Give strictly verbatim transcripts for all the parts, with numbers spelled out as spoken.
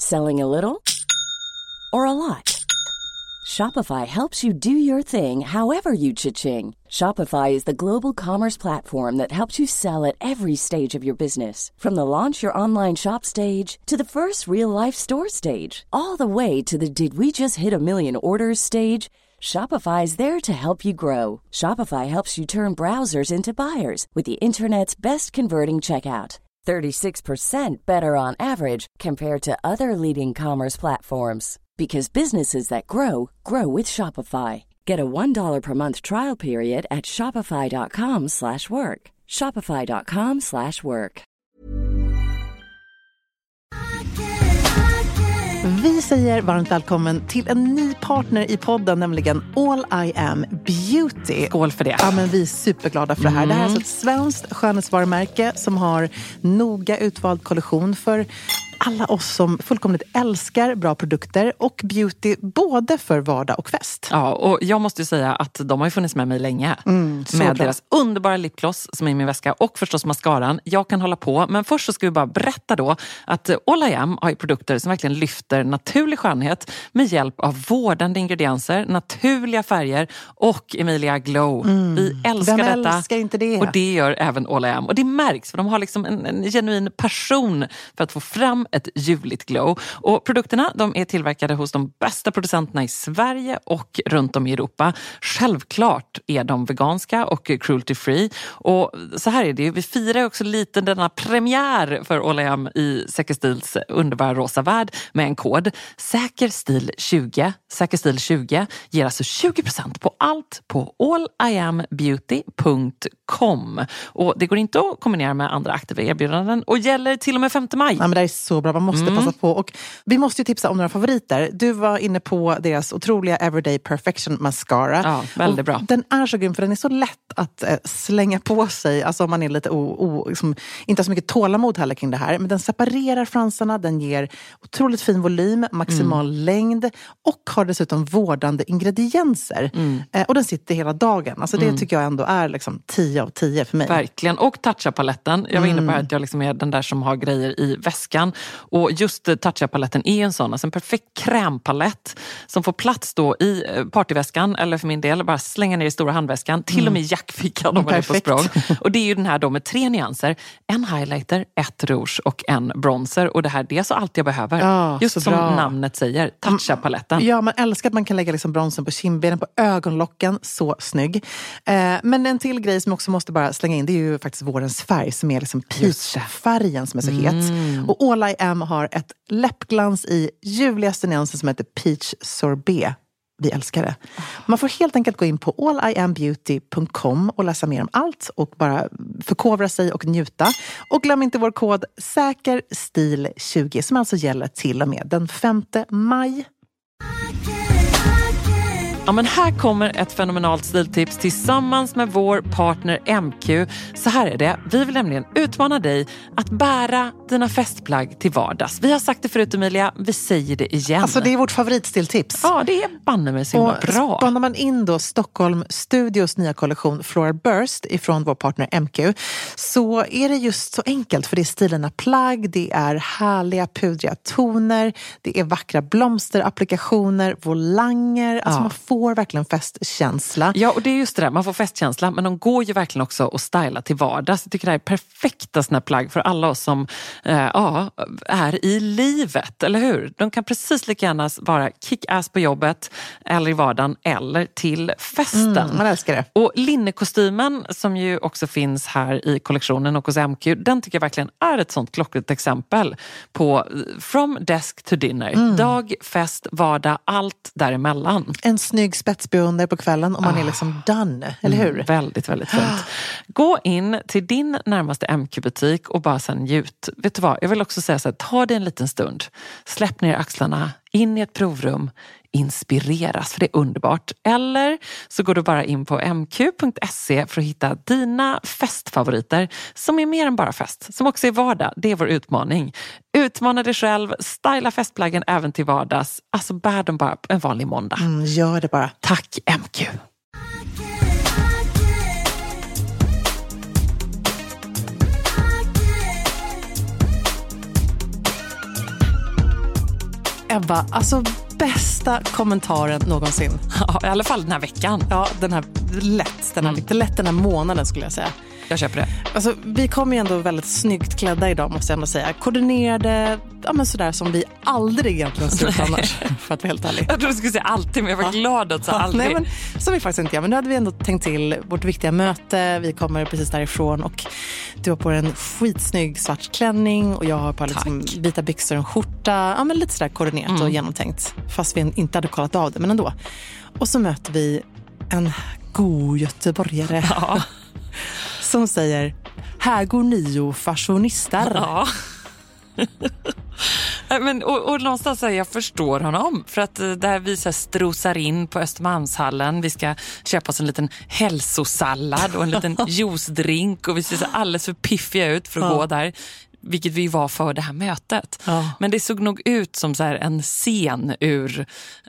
Selling a little or a lot? Shopify helps you do your thing however you cha-ching. Shopify is the global commerce platform that helps you sell at every stage of your business. From the launch your online shop stage to the first real-life store stage, all the way to the did we just hit a million orders stage. Shopify is there to help you grow. Shopify helps you turn browsers into buyers with the internet's best converting checkout. thirty-six percent better on average compared to other leading commerce platforms. Because businesses that grow, grow with Shopify. Get a one dollar per month trial period at shopify.com slash work. Shopify.com slash work. Vi säger varmt välkommen till en ny partner i podden, nämligen All I Am Beauty. Skål för det. Ja, men vi är superglada för det här. Mm. Det här är alltså ett svenskt skönhetsvarumärke som har noga utvald kollektion för alla oss som fullkomligt älskar bra produkter och beauty både för vardag och fest. Ja, och jag måste ju säga att de har ju funnits med mig länge. Mm, med bra. Deras underbara lipgloss som är i min väska och förstås mascaran. Jag kan hålla på, men först så ska vi bara berätta då att All I Am har ju produkter som verkligen lyfter naturlig skönhet med hjälp av vårdande ingredienser, naturliga färger och Emilia Glow. Mm. Vi älskar Vem detta. älskar inte det? Och det gör även All I Am. Och det märks för de har liksom en, en genuin passion för att få fram ett ljuvligt glow. Och produkterna de är tillverkade hos de bästa producenterna i Sverige och runt om i Europa. Självklart är de veganska och cruelty free. Och så här är det ju, vi firar också lite denna premiär för All I Am i Säker Stils underbara rosa värld med en kod. Säkerstil tjugo. Säkerstil tjugo ger alltså tjugo procent på allt på all i am beauty punkt com. Och det går inte att kombinera med andra aktiva erbjudanden och gäller till och med femte maj. Ja, men det är så bra, man måste mm. passa på. Och vi måste ju tipsa om några favoriter. Du var inne på deras otroliga Everyday Perfection Mascara. Ja, väldigt bra. Och den är så grym för den är så lätt att eh, slänga på sig. Alltså om man är lite o, o, liksom, inte har så mycket tålamod heller kring det här. Men den separerar fransarna, den ger otroligt fin volym, maximal mm. längd och har dessutom vårdande ingredienser. Mm. Eh, och den sitter hela dagen. Alltså det mm. tycker jag ändå är liksom tio av tio för mig. Verkligen. Och Tatcha-paletten. Jag var inne på här att jag liksom är den där som har grejer i väskan. Och just Tatcha-paletten är en sån. Alltså en perfekt krämpalett som får plats då i partyväskan. Eller för min del, bara slänga ner i stora handväskan. Till och med i jackfickan om man är på språng. Och det är ju den här då med tre nyanser. En highlighter, ett rouge och en bronzer. Och det här, det är så allt jag behöver. Ja, just som bra. Namnet säger. Tatcha-paletten. Ja, man älskar att man kan lägga liksom bronzen på kindbenen, på ögonlocken. Så snygg. Eh, men en till grej som också måste bara slänga in, det är ju faktiskt vårens färg som är liksom peach-färgen som är så het. Mm. Och All I Am har ett läppglans i ljuvligaste nyansen som heter Peach Sorbet. Vi älskar det. Man får helt enkelt gå in på all i am beauty punkt com och läsa mer om allt och bara förkovra sig och njuta. Och glöm inte vår kod Säkerstil tjugo som alltså gäller till och med den femte maj. Ja, men här kommer ett fenomenalt stiltips tillsammans med vår partner M Q. Så här är det. Vi vill nämligen utmana dig att bära dina festplagg till vardags. Vi har sagt det förut, Emilia. Vi säger det igen. Alltså det är vårt favoritstiltips. Ja, det är banne mig så himla bra. Och spanar man in då Stockholm Studios nya kollektion Floral Burst ifrån vår partner M Q, så är det just så enkelt. För det är stilarna plagg, det är härliga pudriga toner, det är vackra blomsterapplikationer, volanger. Alltså ja. Man får verkligen festkänsla. Ja, och det är just det där. Man får festkänsla, men de går ju verkligen också att styla till vardags. Jag tycker det här är perfekta såna plagg för alla oss som eh, ja, är i livet, eller hur? De kan precis lika gärna vara kick-ass på jobbet eller i vardagen eller till festen. Mm, man älskar det. Och linnekostymen som ju också finns här i kollektionen och hos M Q, den tycker jag verkligen är ett sånt klockrent exempel på from desk to dinner. Mm. Dag, fest, vardag, allt däremellan. En snygg spetsbeonder på kvällen och man ah. är liksom done, eller hur? Mm, väldigt, väldigt fint. Gå in till din närmaste M Q-butik och bara sen njut. Vet du vad, jag vill också säga så här, ta dig en liten stund. Släpp ner axlarna, in i ett provrum, inspireras, för det är underbart. Eller så går du bara in på m q punkt se för att hitta dina festfavoriter som är mer än bara fest, som också är vardag. Det är vår utmaning. Utmana dig själv, styla festplaggen även till vardags. Alltså bär dem bara en vanlig måndag. Mm, gör det bara. Tack M Q. Ebba, alltså bästa kommentaren någonsin. Ja, i alla fall den här veckan. Ja, den här lätt, den här, mm. lätt den här månaden skulle jag säga. Jag köper det. Alltså, vi kommer ju ändå väldigt snyggt klädda idag, måste jag ändå säga. Koordinerade, ja men sådär som vi aldrig egentligen ser ut annars, för att vara helt ärlig. Jag trodde du skulle säga alltid, men jag var ja. glad att säga ja, aldrig. Nej, men som vi faktiskt inte gör. Men nu hade vi ändå tänkt till vårt viktiga möte. Vi kommer precis därifrån och du har på en skitsnygg svart klänning och jag har på liksom vita byxor och en skjorta. Ja, men lite sådär koordinerat mm. och genomtänkt. Fast vi inte hade kollat av det, men ändå. Och så möter vi en god göteborgare. Ja. Som säger, här går nio fashionistar. Ja. Men, och, och någonstans här, jag förstår honom. För att där vi så här strosar in på Östermalmshallen. Vi ska köpa oss en liten hälsosallad och en liten juicedrink. Och vi ser så alldeles för piffiga ut för att ja. gå där. Vilket vi var för det här mötet. Ja. Men det såg nog ut som så här en scen ur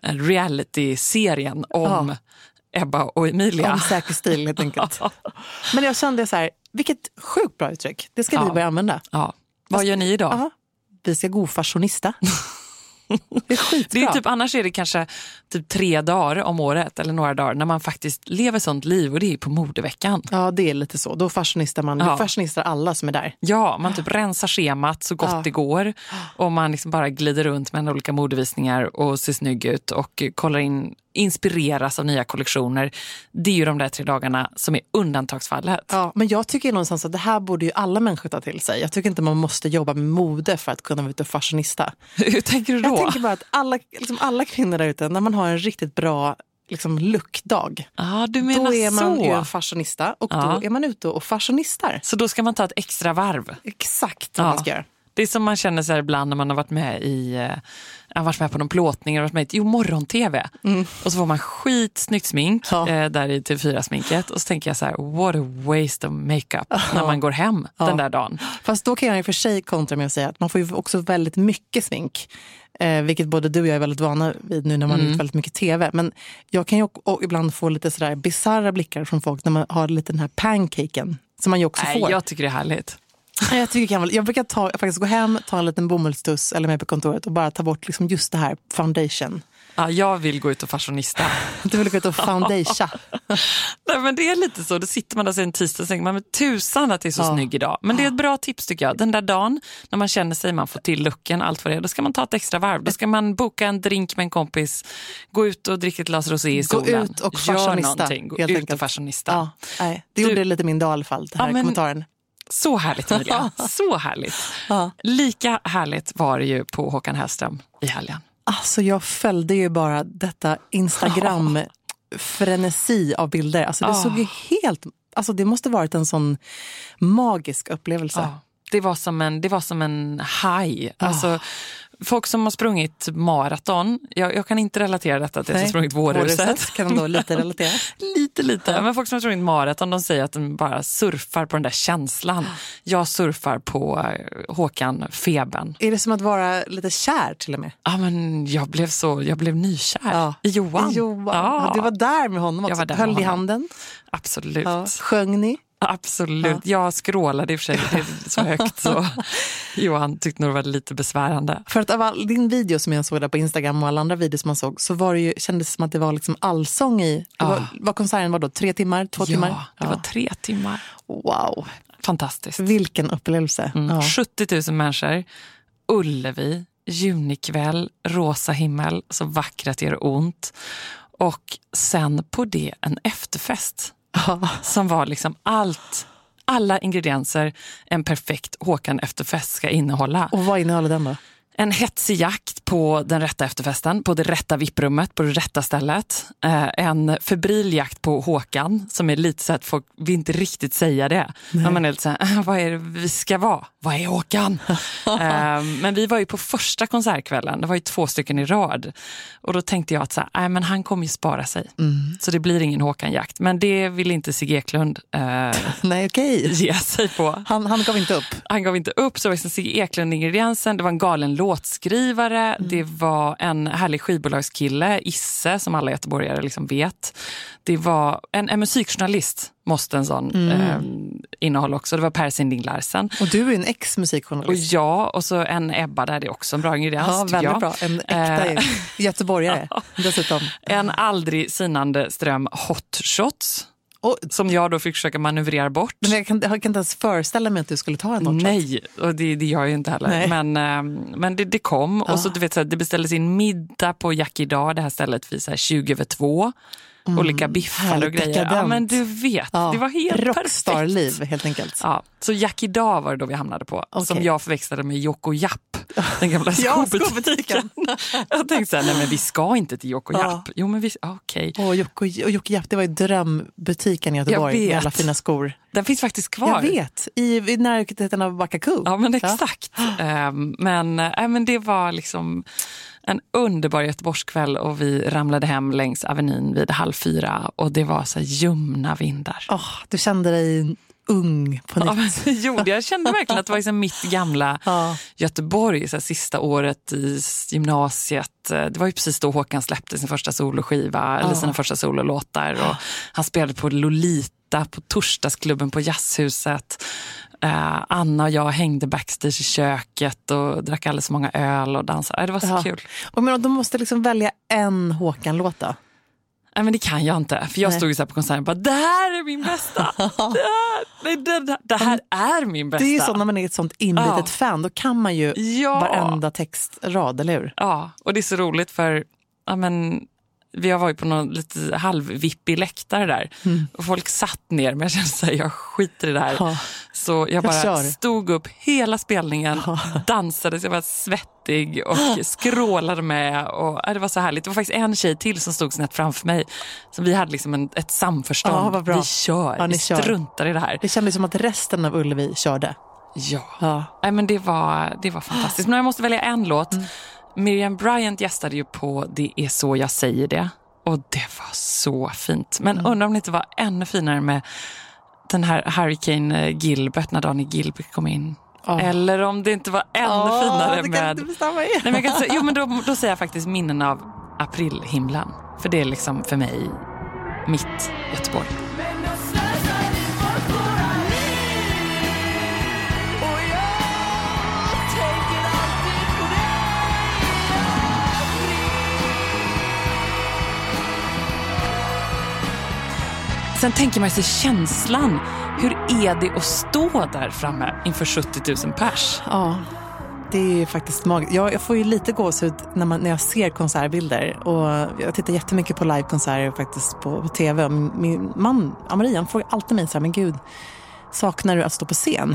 reality-serien om... Ja. Ebba och Emilia. Om säker stil helt enkelt. Men jag kände så här, vilket sjukt bra uttryck. Det ska ja. vi börja använda. Ja. Vad gör ni idag? Aha. Vi ska gå fashionista. Det är skitbra. Det är typ, annars är det kanske typ tre dagar om året eller några dagar när man faktiskt lever sånt liv och det är på modeveckan. Ja, det är lite så. Då fashionistar man, ja. fashionistar alla som är där. Ja, man typ rensar schemat så gott ja. det går och man liksom bara glider runt med olika modevisningar och ser snygg ut och kollar in, inspireras av nya kollektioner. Det är ju de där tre dagarna som är undantagsfallet. Ja, men jag tycker någonstans att det här borde ju alla människor ta till sig. Jag tycker inte man måste jobba med mode för att kunna vara ute och fashionista. Hur tänker du då? Jag tänker bara att alla, liksom alla kvinnor där ute, när man har en riktigt bra liksom, lookdag, ah, du menar då är man så. ju en fashionista och ah. då är man ute och fashionistar. Så då ska man ta ett extra varv? Exakt vad ah. man ska göra. Det är som man känner sig ibland när man har varit med i jag har varit med på någon plåtning och varit med i jo, morgon-tv. Mm. Och så får man skitsnyggt smink ja. eh, där i T V fyra-sminket. Och så tänker jag så här, what a waste of makeup ja. när man går hem ja. den där dagen. Fast då kan jag i och för sig kontra med att säga att man får ju också väldigt mycket smink. Eh, vilket både du och jag är väldigt vana vid nu när man mm. har väldigt mycket tv. Men jag kan ju och ibland få lite sådär bizarra blickar från folk när man har lite den här pancaken som man ju också Nej, får. Jag tycker det är härligt. Jag, tycker jag, jag brukar ta, faktiskt gå hem, ta en liten bomullstuss eller med på kontoret och bara ta bort liksom just det här foundation. Ja, jag vill gå ut och fashionista. Du vill gå ut och foundation. Nej, men det är lite så. Då sitter man där sig en tisdag och tänker man med tusan att det är så ja. snygg idag. Men det är ett bra tips tycker jag. Den där dagen när man känner sig man får till looken, allt vad det är, då ska man ta ett extra varv. Då ska man boka en drink med en kompis, gå ut och dricka ett glas rosé i solen. Gå ut och fashionista. Gå ut enkelt. och fashionista. Ja, nej, det du, gjorde lite min dag i alla fall, den här ja, men, kommentaren. Så härligt, Emilia. Så härligt. Ja. Lika härligt var det ju på Håkan Hellström i helgen. Alltså jag följde ju bara detta Instagram-frenesi av bilder. Alltså det oh. såg ju helt... Alltså det måste varit en sån magisk upplevelse. Oh. Det var som en, det var som en high. Alltså... Oh. Folk som har sprungit maraton, jag, jag kan inte relatera detta till att jag har sprungit Vårhuset. Kan de då lite relatera? lite, lite. Ja. Men folk som har sprungit maraton, de säger att de bara surfar på den där känslan. Jag surfar på Håkan Feben. Är det som att vara lite kär till och med? Ja, men jag blev så, jag blev nykär ja. i Johan. I Johan. Ja. Ja, du var där med honom också. Jag var där Höll i handen. Absolut. Ja. Sjöng ni? Absolut. Ja. Jag skrålade i och för sig så högt så Johan tyckte nog det var lite besvärande. För att av all, din video som jag såg där på Instagram och alla andra videos som man såg så var det ju, kändes det som att det var liksom allsång i. Ja. Var, var konserten var då tre timmar, två ja, timmar? Det ja, det var tre timmar. Wow. Fantastiskt. Vilken upplevelse. Mm. Ja. sjuttio tusen människor, Ullevi, junikväll, rosa himmel, så vackert det gör ont. Och sen på det en efterfest. Som var liksom allt, alla ingredienser en perfekt Håkan efterfest ska innehålla. Och vad innehåller den då? En hetsig jakt på den rätta efterfesten, på det rätta vipprummet, på det rätta stället. Eh, en febril jakt på Håkan, som är lite så att folk vill inte riktigt säga det. Men man är lite så här, vad är det vi ska vara? Vad är Håkan? eh, men vi var ju på första konsertkvällen, det var ju två stycken i rad. Och då tänkte jag att så här, äh, men han kommer ju spara sig. Mm. Så det blir ingen Håkan-jakt. Men det vill inte Sigge Eklund eh, Nej, okej. ge sig på. Han, han gav inte upp. Han gav inte upp, så det var liksom Sigge Eklund-ingrediensen. Det var en galen låtskrivare, Mm. Det var en härlig skivbolagskille, Isse, som alla göteborgare liksom vet. Det var en, en musikjournalist, måste en sån mm. eh, innehåll också. Det var Per Sinding Larsen. Och du är en ex-musikjournalist. Och ja, och så en Ebba där, det är också en bra ingrediens. Ja, väldigt jag. bra. En äkta eh. göteborgare dessutom. En aldrig sinande ström hot shots. Och, som jag då fick försöka manövrera bort. Men jag kan, jag kan inte ens föreställa mig att du skulle ta en hot shot. Nej, och det, det gör jag ju inte heller. Nej. Men, men det, det kom. Ja. Och så du vet, så här, det beställdes in middag på Jack idag, det här stället vid så här tjugo över två. Mm, olika biffar och grejer. Dekadent. Ja, men du vet, ja, det var helt rockstar-liv helt enkelt. Ja, så Jack idag var det då vi hamnade på. Okay. Som jag förväxlade med Jocko Japp. Den gamla ja, skobutiken. Jag tänkte så här, nej men vi ska inte till Jocko Japp. Ja. Jo men vi, okej. Okay. Och Jocko, och Jocko Japp, det var ju drömbutiken i Göteborg med alla fina skor. Den finns faktiskt kvar. Jag vet, i, i närheten av Backaku. Ja men exakt. Ja. Um, men, äh, men det var liksom en underbar Göteborgskväll och vi ramlade hem längs Avenyn vid halv fyra och det var så här ljumna vindar. Oh, du kände dig ung på nytt. Ja, jo, jag kände verkligen att det var liksom mitt gamla ja. Göteborg, så här, sista året i gymnasiet. Det var ju precis då Håkan släppte sin första soloskiva, ja. eller sina första sololåtar och han spelade på Lolita på torsdagsklubben på Jazzhuset. Uh, Anna och jag hängde backstage i köket och drack alldeles så många öl och dansade. Det var så ja. kul. Och men de måste liksom välja en Håkan-låt då? Nej men det kan jag inte. För jag Nej. stod ju så här på konserten och bara, det här är min bästa. Det här, nej, det, det, det här är min bästa. Det är ju så när man är ett sånt inbitet ja. fan. Då kan man ju ja. varenda textrad, eller hur? Ja, och det är så roligt för ja, men, vi har varit på någon lite halvvippig läktare där. Mm. Och folk satt ner, men jag kände så här, jag skiter i det här. Ja. Så jag bara jag stod upp hela spelningen, ja. dansade, så jag var svettig och skrålade med. Och ja, det var så härligt. Det var faktiskt en tjej till som stod snett framför mig. Så vi hade liksom en, ett samförstånd. Ja, vi kör, ja, vi struntar i det här. Det kändes som att resten av Ullevi körde. Ja, ja. Nej, men det var, det var fantastiskt. Men jag måste välja en låt. Mm. Miriam Bryant gästade ju på Det är så jag säger det. Och det var så fint. Men mm. undrar om det inte var ännu finare med den här Hurricane Gilbert när Daniel Gilbert kom in. Oh. Eller om det inte var ännu oh, finare med... Det kan Nej, men jag kan säga, jo, men då, då säger jag faktiskt minnen av aprilhimlen. För det är liksom för mig mitt Göteborg. Sen tänker man sig känslan. Hur är det att stå där framme inför sjuttio tusen pers? Ja, det är ju faktiskt magiskt. Jag, jag får ju lite gåshud när, man, när jag ser konsertbilder. Och jag tittar jättemycket på livekonserter faktiskt på, på tv. Min man, Maria, frågar alltid mig så här, men gud, saknar du att stå på scen?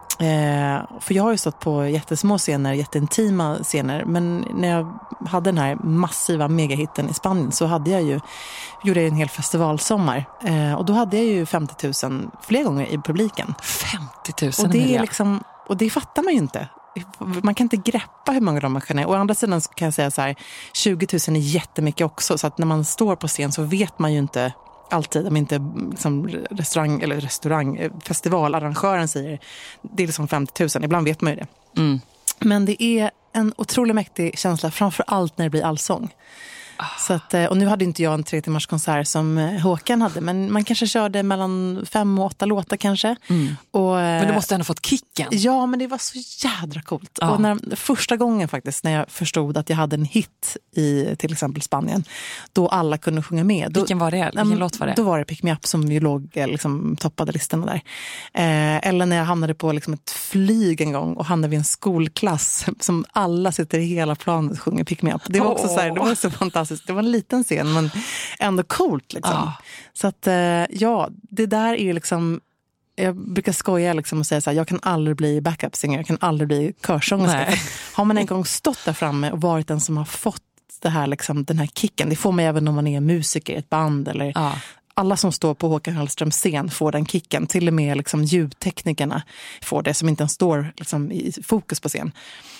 Eh, för jag har ju stått på jättesmå scener, jätteintima scener, men när jag hade den här massiva megahitten i Spanien så hade jag ju, gjorde jag en hel festivalsommar eh, och då hade jag ju femtio tusen fler gånger i publiken. femtio tusen och det är liksom, och det fattar man ju inte. Man kan inte greppa hur många de människorna är. Å andra sidan så kan jag säga så här, tjugo tusen är jättemycket också, så att när man står på scen så vet man ju inte alltid, om inte liksom restaurang eller restaurang, festivalarrangören säger det är liksom femtio tusen, ibland vet man ju det. Mm. Men det är en otroligt mäktig känsla, framför allt när det blir allsång. Ah. Så att, och nu hade inte jag en tre timmars konsert som Håkan hade, men man kanske körde mellan fem och åtta låtar kanske. Mm. Och, men du måste ändå fått kicken. Ja, men det var så jädra coolt. Ah. Och när, första gången faktiskt när jag förstod att jag hade en hit i till exempel Spanien, då alla kunde sjunga med. Då, Vilken var det? Vilken äm, låt var det? Då var det Pick Me Up som ju låg, liksom, toppade listorna där. Eh, eller när jag hamnade på liksom, ett flyg en gång och hamnade vid en skolklass som alla sitter i hela planet och sjunger Pick Me Up. Det var också oh. så här, det var så fantastiskt. Det var en liten scen, men ändå coolt liksom. Ah. Så att, ja, det där är ju liksom, jag brukar skoja liksom och säga så här, jag kan aldrig bli backup singer, jag kan aldrig bli körsångerska. Har man en gång stått där framme och varit den som har fått det här, liksom, den här kicken, det får man även om man är musiker i ett band eller... Ah. Alla som står på Håkan Hellströms scen får den kicken. Till och med liksom ljudteknikerna får det, som inte ens står liksom i fokus på scen.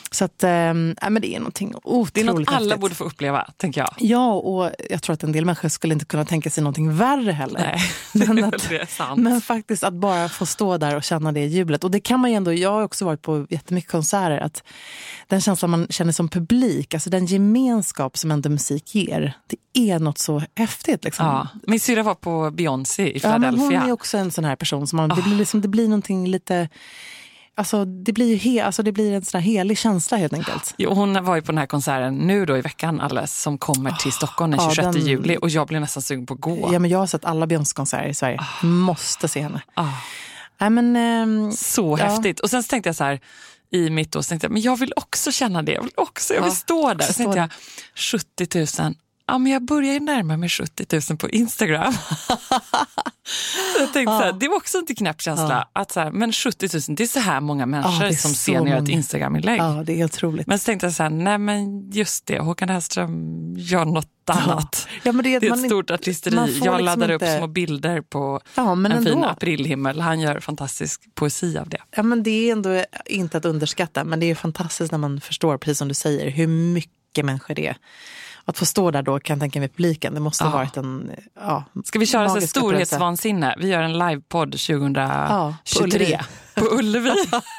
Så att, äh, men det är någonting otroligt Det är något alla häftigt. borde få uppleva, tänker jag. Ja, och jag tror att en del människor skulle inte kunna tänka sig någonting värre heller. Nej, men, att, det är sant. men faktiskt att bara få stå där och känna det jublet. Och det kan man ju ändå, jag har också varit på jättemycket konserter, att den känslan man känner som publik, alltså den gemenskap som ändå musik ger, det är något så häftigt. Liksom. Ja. Min syrra var på Beyoncé i Ja, Philadelphia. men hon är också en sån här person som man, Oh. det, blir liksom, det blir någonting lite... Alltså det blir ju he, alltså det blir en sån här helig känsla helt enkelt. Jo, hon var ju på den här konserten nu då i veckan alldeles, som kommer till Stockholm den ja, tjugosjätte den- juli, och jag blev nästan sugen på att gå. Ja, men jag har sett alla Beyoncé-konserter i Sverige. Måste se henne. Ah, Nej, men, ehm, så ja. häftigt. Och sen så tänkte jag så här i mitt då, så tänkte jag, men jag vill också känna det. Jag vill också, jag vill Ja, stå där. Så förstår tänkte jag, sjuttio tusen. Ja, men jag börjar ju närma mig sjuttio tusen på Instagram. Så jag tänkte så här, det var också inte knäpp känsla. Att så här, men sjuttio tusen, det är så här många människor Ja, det är som så ser när jag gör ett många. Instagram-inlägg. Ja, det är otroligt. Men så tänkte jag så här, nej men just det, Håkan Hellström gör något annat. Ja, men det, Det är man ett inte- stort artisteri. man får Jag liksom laddar inte- upp små bilder på Ja, men en fin ändå. aprilhimmel. Han gör fantastisk poesi av det. Ja, men det är ändå inte att underskatta, men det är fantastiskt när man förstår, precis som du säger, hur mycket människor det är. Att få stå där då, kan jag tänka mig, publiken, det måste ha Ja. varit en ja, Ska vi köra så här magisk upplevelse. storhetsvansinne? Vi gör en livepodd tjugohundratjugotre. på På Ullevi.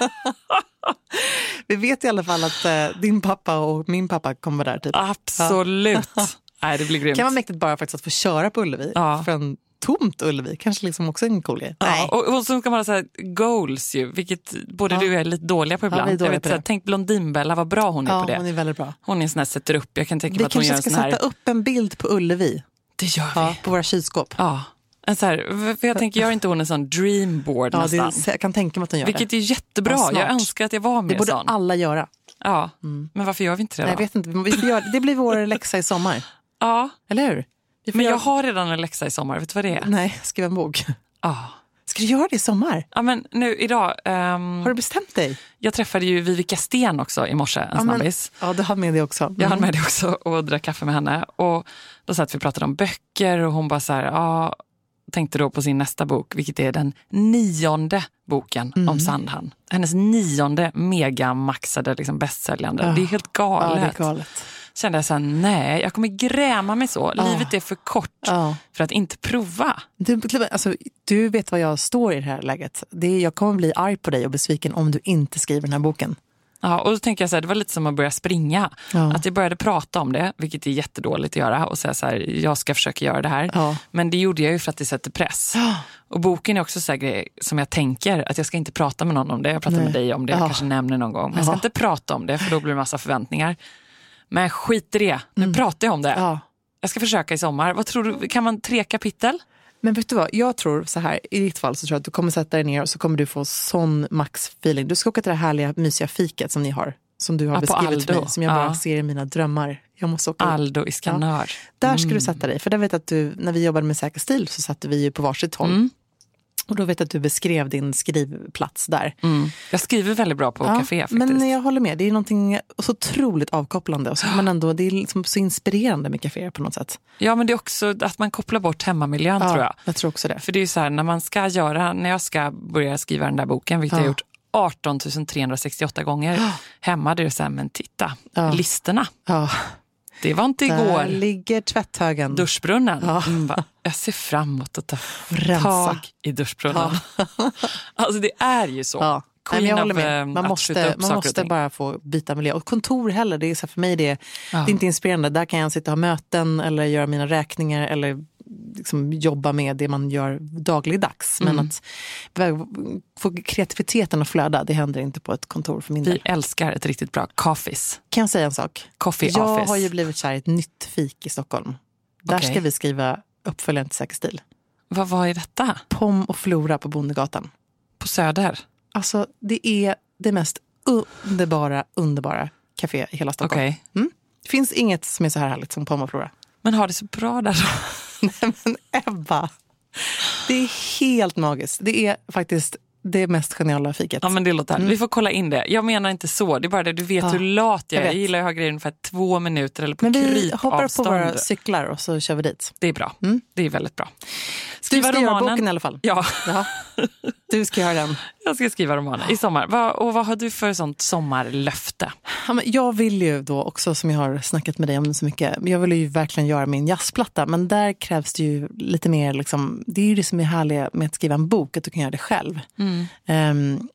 Vi vet i alla fall att eh, din pappa och min pappa kommer där typ. Absolut. Nej, det blir grymt. Kan vara mäktigt bara faktiskt att få köra på Ullevi. Ja. För en tomt Ullevi, kanske liksom också en cool grej. Ja, och, och så ska man ha så här goals ju, vilket både Ja. du och jag är lite dåliga på Ja, ibland. vi är dåliga jag vet, på så här, det. tänk Blondinbella, vad bra hon är Ja, på det. hon är väldigt bra. Hon är en sån här sätter upp, jag kan tänka mig Vi att hon gör kanske en ska sån här... sätta upp en bild på Ullevi. Det gör vi. Ja, på våra kylskåp. Ja. En så här, för jag tänker, jag är inte hon en sån dreamboard Ja, nästan. det, jag kan tänka mig att hon gör Vilket det. är jättebra. Ja, snart. Jag önskar att jag var Det mer borde sån. alla göra. Ja, men varför gör vi inte det Nej, då? jag vet inte. Vi får göra, det blir vår läxa i sommar. Ja, Eller hur? Vi får men jag göra- har redan en läxa i sommar. Vet du vad det är? Nej, skriva en bok. Ja. Ska du göra det i sommar? Ja, men nu idag... ehm, Har du bestämt dig? jag träffade ju Vivica Sten också i morse, en Ja, men- snabbis. Ja, du har med det också. Mm. Jag hann med det också och drack kaffe med henne. Och då satt vi och pratade om böcker och hon bara så här, ja, tänkte då på sin nästa bok, vilket är den nionde boken Mm. om Sandhamn. Hennes nionde megamaxade liksom bästsäljande. Ja. Det är helt Ja, galet. det är galet. Kände jag så här, nej, jag kommer gräma mig så. Ja. Livet är för kort Ja. för att inte prova. Du, alltså, du vet vad jag står i det här läget. Det är, jag kommer bli arg på dig och besviken om du inte skriver den här boken. Ja, och då tänker jag så här, det var lite som att börja springa. Ja. Att jag började prata om det, vilket är jättedåligt att göra, och säga så här, jag ska försöka göra det här. Ja. Men det gjorde jag ju för att det sätter press. Och boken är också så här grej som jag tänker, att jag ska inte prata med någon om det. Jag pratar Nej. med dig om det, jag Ja. kanske nämner någon gång. Men jag ska Ja. inte prata om det, för då blir det massa förväntningar. Men skit i det, nu pratar jag om det. Ja. Jag ska försöka i sommar. Vad tror du, kan man tre kapitel? Men vet du vad, jag tror så här, i ditt fall så tror jag att du kommer sätta dig ner och så kommer du få sån max-feeling. Du ska åka till det härliga mysiga fiket som ni har. Som du har Ja, på beskrivit för Aldo. mig, som jag bara Ja. ser i mina drömmar. Jag måste åka. Aldo i Skanör. Där ska du sätta dig. För där vet jag att du, när vi jobbade med Säker stil så satte vi ju på varsitt håll. Mm. Och då vet jag att du beskrev din skrivplats där. Mm. Jag skriver väldigt bra på Ja, café faktiskt. men jag håller med. Det är någonting så otroligt avkopplande. Och så, men ändå, det är liksom så inspirerande med café på något sätt. Ja, men det är också att man kopplar bort hemmamiljön, tror jag. jag tror också det. För det är ju så här, när man ska göra, när jag ska börja skriva den där boken, vilket Ja. jag har gjort arton tusen trehundrasextioåtta gånger hemma, det är så här, men titta, Ja. listorna. Ja, Det var inte där igår. ligger tvätthögen. Duschbrunnen. Ja. Mm, va? Jag ser fram emot att ta Rensa. tag i duschbrunnen. Alltså det är ju så. Ja. Nej, men jag håller med. eh, Man att skjuta måste, upp man saker och måste ting. bara få byta miljö. Och kontor heller, det är så här, för mig det, Ja. det är inte inspirerande. Där kan jag sitta och ha möten eller göra mina räkningar eller liksom jobba med det man gör dagligdags. Men Mm. att få kreativiteten att flöda, det händer inte på ett kontor för min Vi del. älskar ett riktigt bra coffees. Kan jag säga en sak? Coffee Jag office. har ju blivit kär i ett nytt fik i Stockholm. Där Okej. ska vi skriva uppföljaren till Säker stil. Vad, vad är detta? Pom och Flora på Bondegatan. På Söder? Alltså det är det mest underbara, underbara café i hela Stockholm. Okej. Mm? Det finns inget som är så här härligt som Pom och Flora. Men har det så bra där då? Nej men Ebba, det är helt magiskt. Det är faktiskt det mest geniala fiket. Ja, men det låter mm. Vi får kolla in det. Jag menar inte så. Det är bara det. Du vet Ja, hur lat jag är. jag Jag, vet. gillar att ha grejer ungefär två minuter eller på Men vi krypavstånd. hoppar på våra cyklar och så kör vi dit. Det är bra. Mm. Det är väldigt bra. Du Skriva ska göra romanen. boken i alla fall. Ja. Ja. Du ska göra den. Jag ska skriva romaner i sommar. Vad, och vad har du för sånt sommarlöfte? Ja, men jag vill ju då också, som jag har snackat med dig om så mycket, jag vill ju verkligen göra min jazzplatta, men där krävs det ju lite mer, liksom, det är ju det som är härligt med att skriva en bok, att du kan göra det själv. Mm. Um,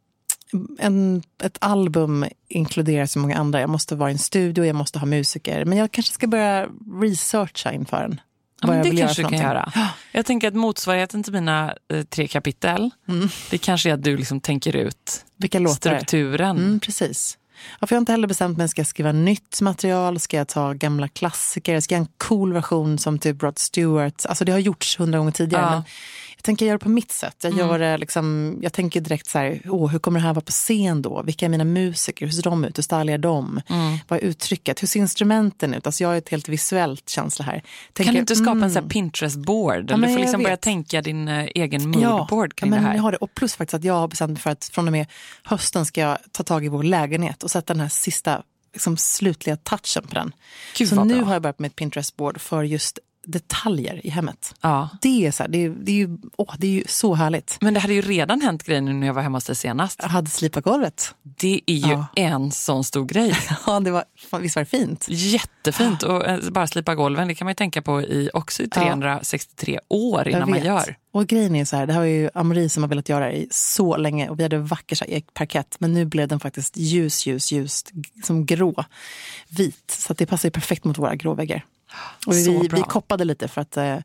en, ett album inkluderar så många andra. Jag måste vara i en studio, jag måste ha musiker, men jag kanske ska börja researcha inför den. Ja, men det kanske du kan göra. Jag tänker att motsvarigheten till mina eh, tre kapitel, mm. det kanske är att du liksom tänker ut vilka låtar strukturen. Mm, precis. Ja, för jag har inte heller bestämt mig, ska jag skriva nytt material, ska jag ta gamla klassiker, ska jag ha en cool version som typ Rod Stewart. Alltså det har gjorts hundra gånger tidigare, ja. Men jag tänker göra det på mitt sätt. Jag, gör det liksom, jag tänker direkt så här, åh, hur kommer det här vara på scen då? Vilka är mina musiker? Hur ser de ut? Hur stylar de? Mm. Vad är uttrycket? Hur ser instrumenten ut? Alltså jag har ett helt visuellt känsla här. Tänker, kan du inte skapa mm, en sån här Ja, Pinterest-board? Eller du får liksom börja tänka din uh, egen moodboard ja, kring men det här. Jag har det. Och plus faktiskt att jag har bestämt mig för att från och med hösten ska jag ta tag i vår lägenhet och sätta den här sista liksom, slutliga touchen på den. Gud, så nu bra. har jag börjat med ett Pinterest-board för just detaljer i hemmet. Ja. Det är så här, det är, det är ju åh, det är ju så härligt. Men det hade ju redan hänt grejer nu när jag var hemma hos dig senast. Jag hade slipat golvet. Det är ju ja. en sån stor grej. Ja, det var, visst var det fint? Jättefint. Och eh, bara slipa golven, det kan man ju tänka på i också i trehundrasextiotre ja. år innan man gör. Och grejen är så här, det här var ju Amori som har velat göra i så länge och vi hade vacker så här, ekparkett, men nu blev den faktiskt ljus, ljus, ljus som grå, vit. Så att det passar ju perfekt mot våra gråväggar. Och vi, vi koppade lite för att eh,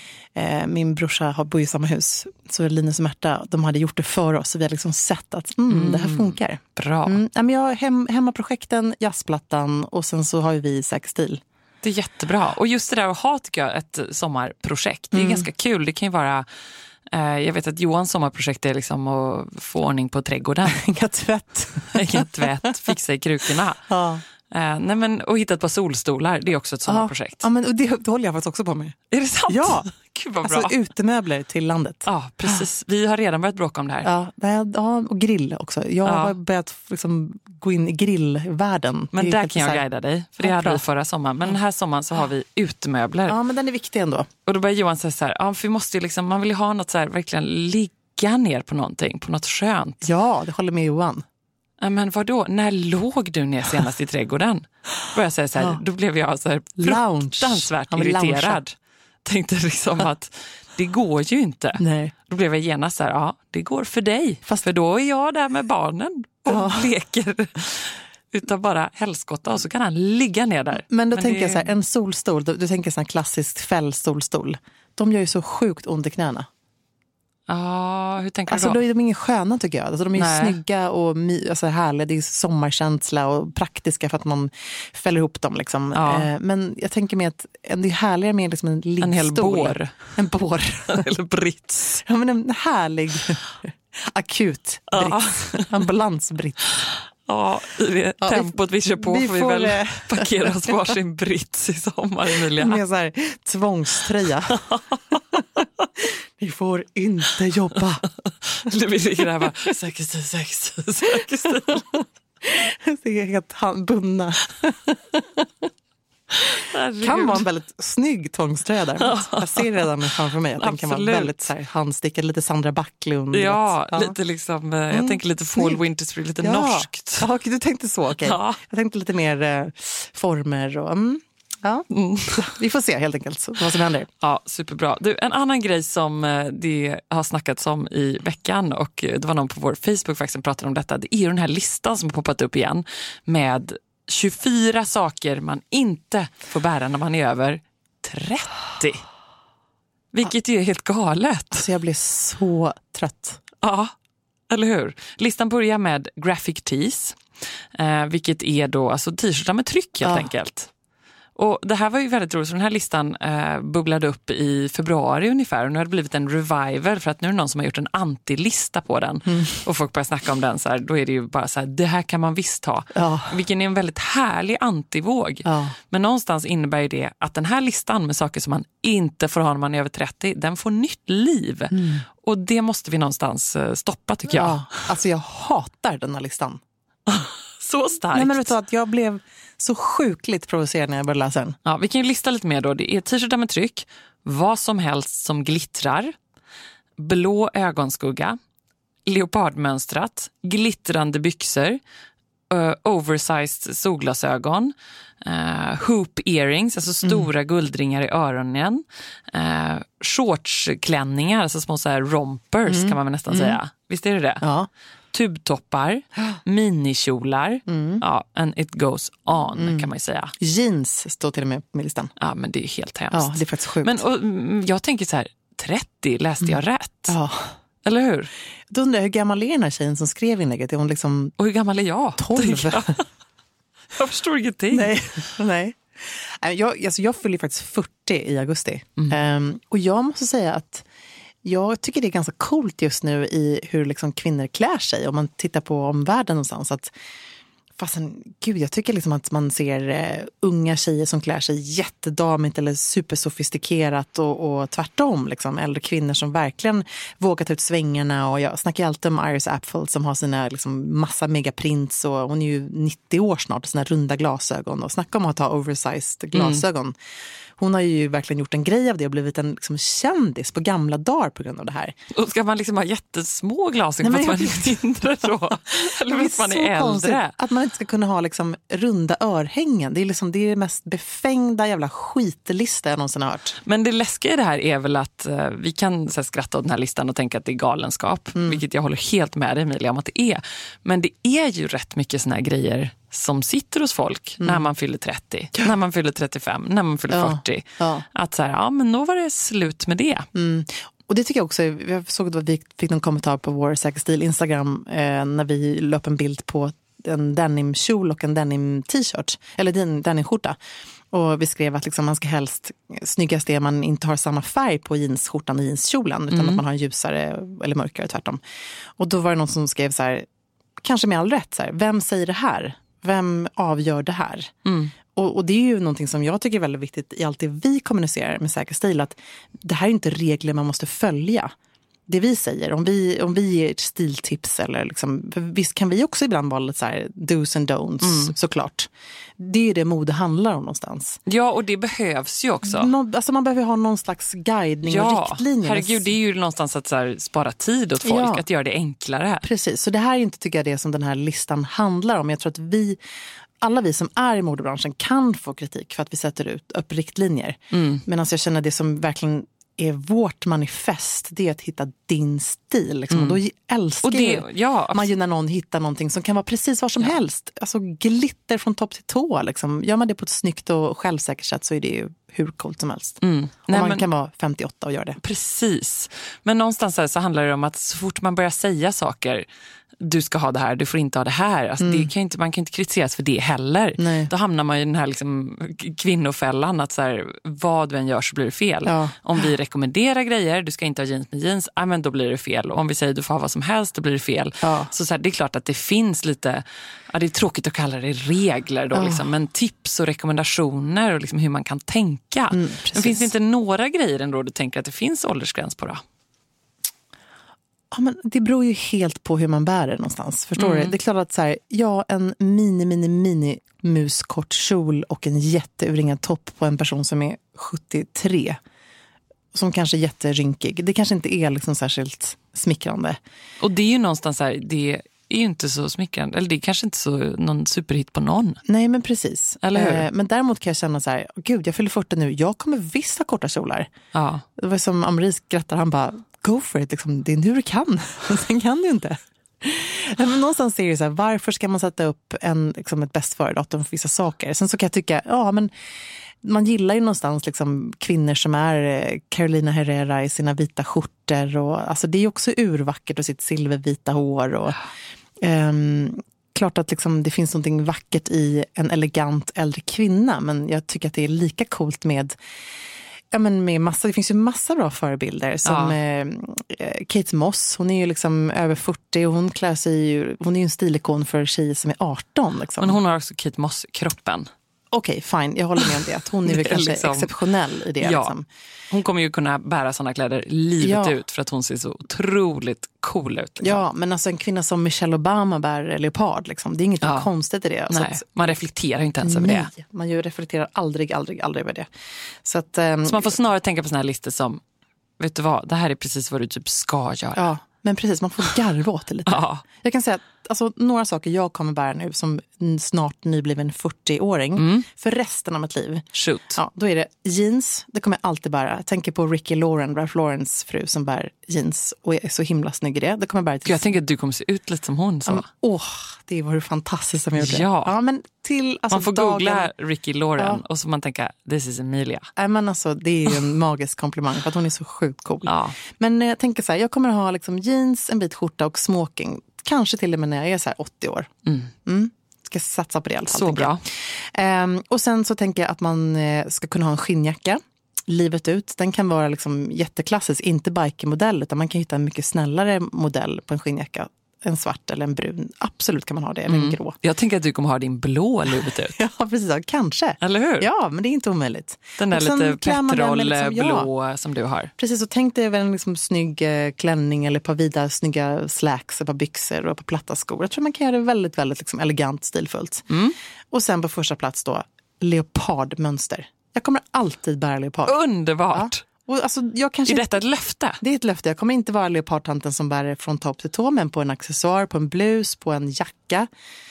eh, min brorsa har bor i samma hus, så Linus och Märta, de hade gjort det för oss, så vi har liksom sett att mm, mm. det här funkar. Bra. Mm, men jag har hem, hemmaprojekten, jazzplattan och sen så har vi Säker stil. Det är jättebra. Och just det där att ha, tycker jag, ett sommarprojekt, det är mm. ganska kul. Det kan ju vara, eh, jag vet att Johans sommarprojekt är liksom att få ordning på trädgården. Inga tvätt. Inga tvätt, fixa i krukorna. Ja. Eh, nej men, och hitta ett par solstolar, det är också ett sommarprojekt. Ja, men och det, det håller jag faktiskt också på med. Är det sant? Ja. Gud vad bra. Alltså utemöbler till landet. Ja, precis. Vi har redan börjat bråka om det här. Ja, det, ja och grill också. Jag ja. har börjat liksom gå in i grillvärlden. Men där kan jag guida dig, för det ja, hade bra. vi förra sommaren. Men den här sommaren så har vi utemöbler. Ja, men den är viktig ändå. Och då börjar Johan säga så här, ja, för vi måste ju liksom, man vill ju ha något så här, verkligen ligga ner på någonting, på något skönt. Ja, det håller med Johan. Men vadå? När låg du ner senast i trädgården? Började jag säga så här, ja. Då blev jag så här fruktansvärt irriterad. Tänkte liksom att det går ju inte. Nej. Då blev jag genast så här, ja, det går för dig. Fast för då är jag där med barnen och ja. leker utan bara helskotta och så kan han ligga ner där. Men då Men tänker det... jag så här, en solstol, du, du tänker sån här klassisk fällstolstol. De gör ju så sjukt ont i knäna. Ja, hur tänker alltså, du då? Då är de ingen sköna tycker jag. Alltså, de är ju Nej. snygga och alltså, härliga. Det är sommarkänsla och praktiska för att man fäller ihop dem. Liksom. Ja. Eh, men jag tänker mig att det är härligare med liksom en liggstol. En hel bår. En bår. Eller brits. Ja, men en härlig akut brits. Ja. Ambulansbrits. Ja, i det ja, tempot vi kör på vi får vi väl det. parkera oss varsin brits i sommar, Emilia. Med så här tvångströja. Ni får inte jobba. Du vill ligga där bara, säker stil, säker stil, säker stil. Det är helt bundna. Det kan vara en väldigt snygg tvångströja där. Jag ser redan framför mig att den kan vara väldigt så här, handstickad, lite Sandra Backlund. Ja, ja, lite liksom, jag mm. tänker lite fall, winter spring, lite ja. norskt. Ja, du tänkte så, okej. Okay. Ja. Jag tänkte lite mer eh, former och... Mm. Ja, mm. Vi får se helt enkelt vad som händer. Ja, superbra. Du, en annan grej som det har snackats om i veckan, och det var någon på vår Facebook faktiskt som pratade om detta, det är den här listan som har poppat upp igen med tjugofyra saker man inte får bära när man är över trettio. Vilket ju är helt galet. Alltså jag blir så trött. Ja, eller hur? Listan börjar med graphic tees, eh, vilket är då alltså t-shirtar med tryck helt ja. enkelt. Och det här var ju väldigt roligt, så den här listan eh, bubblade upp i februari ungefär, och nu har det blivit en revival för att nu är det någon som har gjort en antilista på den mm. och folk börjar snacka om den så här, då är det ju bara så här, det här kan man visst ha. Ja. Vilken är en väldigt härlig antivåg. Ja. Men någonstans innebär ju det att den här listan med saker som man inte får ha när man är över trettio, den får nytt liv. Mm. Och det måste vi någonstans stoppa tycker jag. Ja. Alltså jag hatar den här listan. Så starkt. Nej, men vet du att jag blev så sjukligt provocerad när jag började läsa den. Ja, vi kan ju lista lite mer då. Det är t-shirtar med tryck, vad som helst som glittrar, blå ögonskugga, leopardmönstrat, glittrande byxor, uh, oversized solglasögon, uh, hoop earrings, alltså stora mm. guldringar i öronen, uh, shortsklänningar, alltså små så här rompers mm. kan man väl nästan mm. säga. Visst är det det? Ja. Tubtoppar, minikjolar, mm. ja, and it goes on mm. kan man ju säga. Jeans står till och med på listan. Ja, men det är helt hemskt. Ja, det är faktiskt sjukt. Men och, jag tänker så här, trettio, läste jag mm. rätt? Ja. Eller hur? Då undrar jag, hur gammal är den här tjejen som skrev inlägget? Är hon liksom... Och hur gammal är jag? tolv. Jag. jag förstår ingenting. Nej, nej. Jag, alltså jag fyller faktiskt fyrtio i augusti. Mm. Um, och jag måste säga att jag tycker det är ganska coolt just nu i hur liksom kvinnor klär sig. Om man tittar på omvärlden någonstans. Att, fastän, gud, jag tycker liksom att man ser uh, unga tjejer som klär sig jättedamigt eller supersofistikerat och, och tvärtom. Liksom, äldre kvinnor som verkligen vågar ta ut svängarna. Och jag snackar alltid om Iris Apfel som har sina liksom, massa megaprints. Och hon är ju nittio år snart, sina runda glasögon. Och snacka om att ha oversized glasögon. Mm. Hon har ju verkligen gjort en grej av det och blivit en liksom, kändis på gamla dagar på grund av det här. Och ska man liksom ha jättesmå glasögon för att man är mindre då? Eller för att man är äldre? Konstigt att man inte ska kunna ha liksom, runda örhängen. Det är, liksom, det är det mest befängda jävla skitlista jag någonsin har hört. Men det läskiga i det här är väl att uh, vi kan så här, skratta åt den här listan och tänka att det är galenskap. Mm. Vilket jag håller helt med dig, Emilia, om att det är. Men det är ju rätt mycket såna här grejer som sitter hos folk mm. när man fyller trettio, ja. när man fyller trettiofem, när man fyller ja. fyrtio. Ja. Att så här, ja men då var det slut med det. Mm. Och det tycker jag också, jag såg att vi fick någon kommentar på vår Säker Stil Instagram eh, när vi löp en bild på en denim-kjol och en denim-t-shirt, eller en denim-skjorta. Och vi skrev att liksom man ska helst, snyggast är att man inte har samma färg på jeansskjortan och jeanskjolen, utan mm. att man har en ljusare eller mörkare, tvärtom. Och då var det någon som skrev så här, kanske med all rätt, så här, vem säger det här? Vem avgör det här? Mm. Och, och det är ju någonting som jag tycker är väldigt viktigt i allt det vi kommunicerar med Säker Stil, att det här är inte regler man måste följa. Det vi säger, om vi, om vi ger ett stiltips eller liksom, visst kan vi också ibland vara lite så här do's and don'ts, mm. såklart. Det är ju det mode handlar om någonstans. Ja, och det behövs ju också. Nå, alltså man behöver ha någon slags guidning ja, och riktlinjer. Herregud, det är ju någonstans att så här, spara tid åt folk, ja. Att göra det enklare. Precis, så det här är inte, tycker jag, det som den här listan handlar om. Jag tror att vi, alla vi som är i modebranschen kan få kritik för att vi sätter ut upp riktlinjer. Mm. Men alltså jag känner det som verkligen är vårt manifest, det är att hitta din stil. Liksom. Mm. Och då älskar och det, ja, man ju när någon hittar någonting som kan vara precis var som ja. helst. Alltså glitter från topp till tå. Liksom. Gör man det på ett snyggt och självsäkert sätt så är det ju hur coolt som helst. Mm. Och Nej, man men, kan vara femtioåtta och göra det. Precis. Men någonstans här så handlar det om att så fort man börjar säga saker, du ska ha det här, du får inte ha det här. Alltså mm. det kan inte, man kan inte kritiseras för det heller. Nej. Då hamnar man i den här liksom kvinnofällan att så här, vad du än gör så blir det fel. Ja. Om vi rekommenderar grejer, du ska inte ha jeans med jeans, ja, men då blir det fel. Och om vi säger du får ha vad som helst, då blir det fel. Ja. Så, så här, det är klart att det finns lite, ja, det är tråkigt att kalla det regler då, ja. liksom, men tips och rekommendationer och liksom hur man kan tänka. Mm, men finns det inte några grejer ändå du tänker att det finns åldersgräns på då? Ja, men det beror ju helt på hur man bär det någonstans. Förstår mm. du? Det är klart att så här, ja, en mini, mini, mini muskort kjol och en jätteuringad topp på en person som är sjuttiotre. Som kanske är jätterynkig. Det kanske inte är liksom särskilt smickrande. Och det är ju någonstans så här, det är ju inte så smickrande. Eller det är kanske inte så någon superhit på någon. Nej, men precis. Eller hur? Eh, men däremot kan jag känna så här, gud, jag fyller fyrtio nu. Jag kommer visst ha korta kjolar. Ja. Det var som Amri skrattar, han bara, go for it, liksom, det är nu du kan. Sen kan du inte. Men någonstans är det så här, varför ska man sätta upp en, liksom ett bäst före-datum för vissa saker? Sen så kan jag tycka, ja men man gillar ju någonstans liksom kvinnor som är Carolina Herrera i sina vita skjortor. Och, alltså det är ju också urvackert och sitt silvervita hår. Och, um, klart att liksom det finns någonting vackert i en elegant äldre kvinna. Men jag tycker att det är lika coolt med... Ja, men med massa, det finns ju massa bra förebilder som ja. eh, Kate Moss, hon är ju liksom över fyrtio och hon klär sig ju, hon är ju en stilikon för tjejer som är arton liksom. Men hon har också Kate Moss-kroppen. Okej, okay, fine. Jag håller med om det. Att hon är väl kanske liksom exceptionell i det. Ja. Liksom. Hon kommer ju kunna bära såna kläder livet ja. ut för att hon ser så otroligt cool ut. Liksom. Ja, men alltså en kvinna som Michelle Obama bär leopard. Liksom. Det är inget ja. konstigt i det. Nej, så att, man reflekterar inte ens över nej, det. Man ju reflekterar aldrig, aldrig, aldrig över det. Så, att, um, så man får snarare tänka på såna här listor som, vet du vad, det här är precis vad du typ ska göra. Ja. Men precis, man får garva åt det lite. Ja. Jag kan säga att alltså, några saker jag kommer bära nu som snart nybliven fyrtioåring mm. för resten av mitt liv. Shoot. Ja, då är det jeans, det kommer jag alltid bära. Jag tänker på Ricky Lauren, Ralph Laurens fru som bär jeans och är så himla snygg i det. Det kommer jag bära till. Jag tänker att du kommer se ut lite som hon. Så. Ja, men, åh, det var ju fantastiskt som jag gjorde. Ja. Ja, men till, alltså, man får dagen... googla Ricky Lauren ja. och så man tänka, this is Emilia. Nej, men alltså, det är ju en magisk komplimang för att hon är så sjukt cool. Ja. Men jag tänker så här, jag kommer att ha liksom jeans, en bit skjorta och smoking. Kanske till och med när jag är så här åttio år. Mm. Mm. Ska satsa på det i alla fall. Så bra. Um, och sen så tänker jag att man uh, ska kunna ha en skinnjacka livet ut. Den kan vara liksom jätteklassisk, inte biker-modell, utan man kan hitta en mycket snällare modell på en skinnjacka. En svart eller en brun. Absolut kan man ha det, eller en mm. grå. Jag tänker att du kommer ha din blå livet ut. Ja, precis. Ja, kanske. Eller hur? Ja, men det är inte omöjligt. Den där lite petrolblå liksom, ja. som du har. Precis, och tänk dig väl en liksom snygg eh, klänning eller ett par vida snygga slacks, ett par byxor och ett par platta skor. Jag tror man kan göra det väldigt, väldigt liksom, elegant, stilfullt. Mm. Och sen på första plats då, leopardmönster. Jag kommer alltid bära leopard. Underbart! Ja. Och alltså, jag kanske... Är detta ett löfte? Det är ett löfte. Jag kommer inte vara leopardtanten som bär från topp till tå, men på en accessoar, på en blus, på en jacka.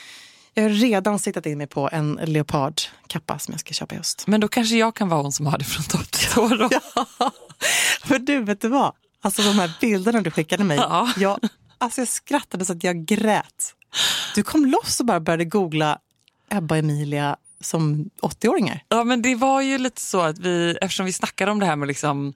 Jag har redan siktat in mig på en leopardkappa som jag ska köpa just. Men då kanske jag kan vara hon som har det från topp till tå då. Ja, för du, vet du vad? Alltså de här bilderna du skickade mig. Ja. Jag, alltså jag skrattade så att jag grät. Du kom loss och bara började googla Ebba Emilia som åttioåringar. Ja, men det var ju lite så att vi, eftersom vi snackade om det här med liksom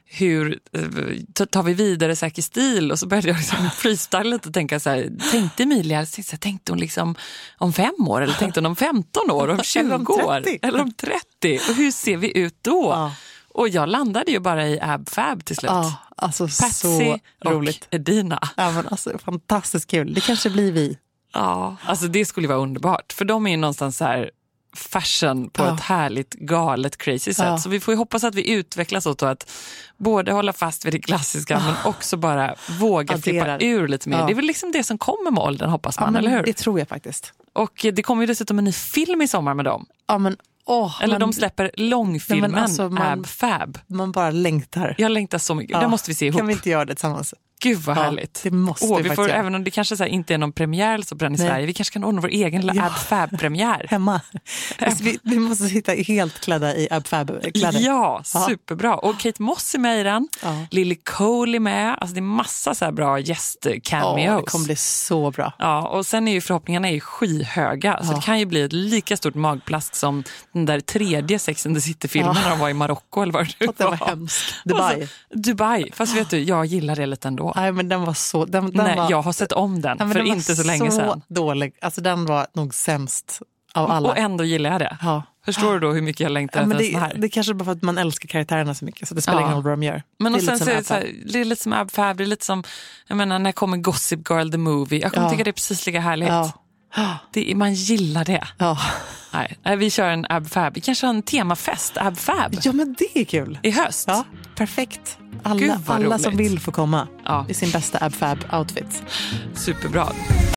hur tar vi vidare säker stil, och så började jag liksom freestyle lite och tänka så här, tänkte Emilia, tänkte hon liksom om fem år eller tänkte hon om femton år, om tjugo år eller om trettio, och hur ser vi ut då? Ja. Och jag landade ju bara i AbFab till slut. Ja, alltså Patsy så roligt. Och Edina. Ja, men alltså fantastiskt kul. Det kanske blir vi. Ja, alltså det skulle vara underbart, för de är ju någonstans så här fashion på ja. ett härligt, galet, crazy sätt. Ja. Så vi får ju hoppas att vi utvecklas åt att både hålla fast vid det klassiska ja. men också bara våga Adderar. flippa ur lite mer. Ja. Det är väl liksom det som kommer med åldern, hoppas man, ja, eller hur? Det tror jag faktiskt. Och det kommer ju dessutom en ny film i sommar med dem. Ja, men åh, eller man, de släpper långfilmen nej, alltså, man, AbFab. Man bara längtar. Jag längtar så mycket. Ja. Det måste vi se ihop. Kan vi inte göra det tillsammans? Gud vad ja, härligt. Det måste Åh, vi vi får, göra. även om det kanske så här inte är någon premiär eller så på den i Nej. Sverige. Vi kanske kan ordna vår egen ja. AbFab-premiär. Hemma. Alltså, vi, vi måste sitta helt klädda i AbFab-kläder. Ja, superbra. Och Kate Moss är med i den. Ja. Lily Cole är med. Alltså det är massa så här bra gäst-cameos. Ja, det kommer bli så bra. Ja, och sen är ju förhoppningarna är ju skyhöga. Så ja. det kan ju bli ett lika stort magplast som den där tredje Sex and the City-filmen ja. när de var i Marocko eller vad det var. Det var hemskt. Dubai. Så, Dubai. Fast vet du, jag gillar det lite ändå. Nej, men den var så... Den, den Nej, var, jag har sett om den, nej, för den inte så länge sedan. Så dålig. Alltså den var nog sämst av alla. Och ändå gillar jag det. Ja. Förstår du då hur mycket jag längtar ja, efter det, en sån här? Det är kanske bara för att man älskar karaktärerna så mycket, så det spelar ja. ingen roll vad de gör. Men och det, sen så är det, så här, det är lite som AbFab, det är lite som, jag menar, när kommer Gossip Girl the Movie, jag kommer ja. tycka det är precis lika härligt. Ja. Det, man gillar det. Ja. Nej, vi kör en AbFab. Vi kanske har en temafest, AbFab. Ja, men det är kul. I höst. Ja, perfekt. Alla, alla som vill få komma ja. i sin bästa AbFab-outfit. Superbra.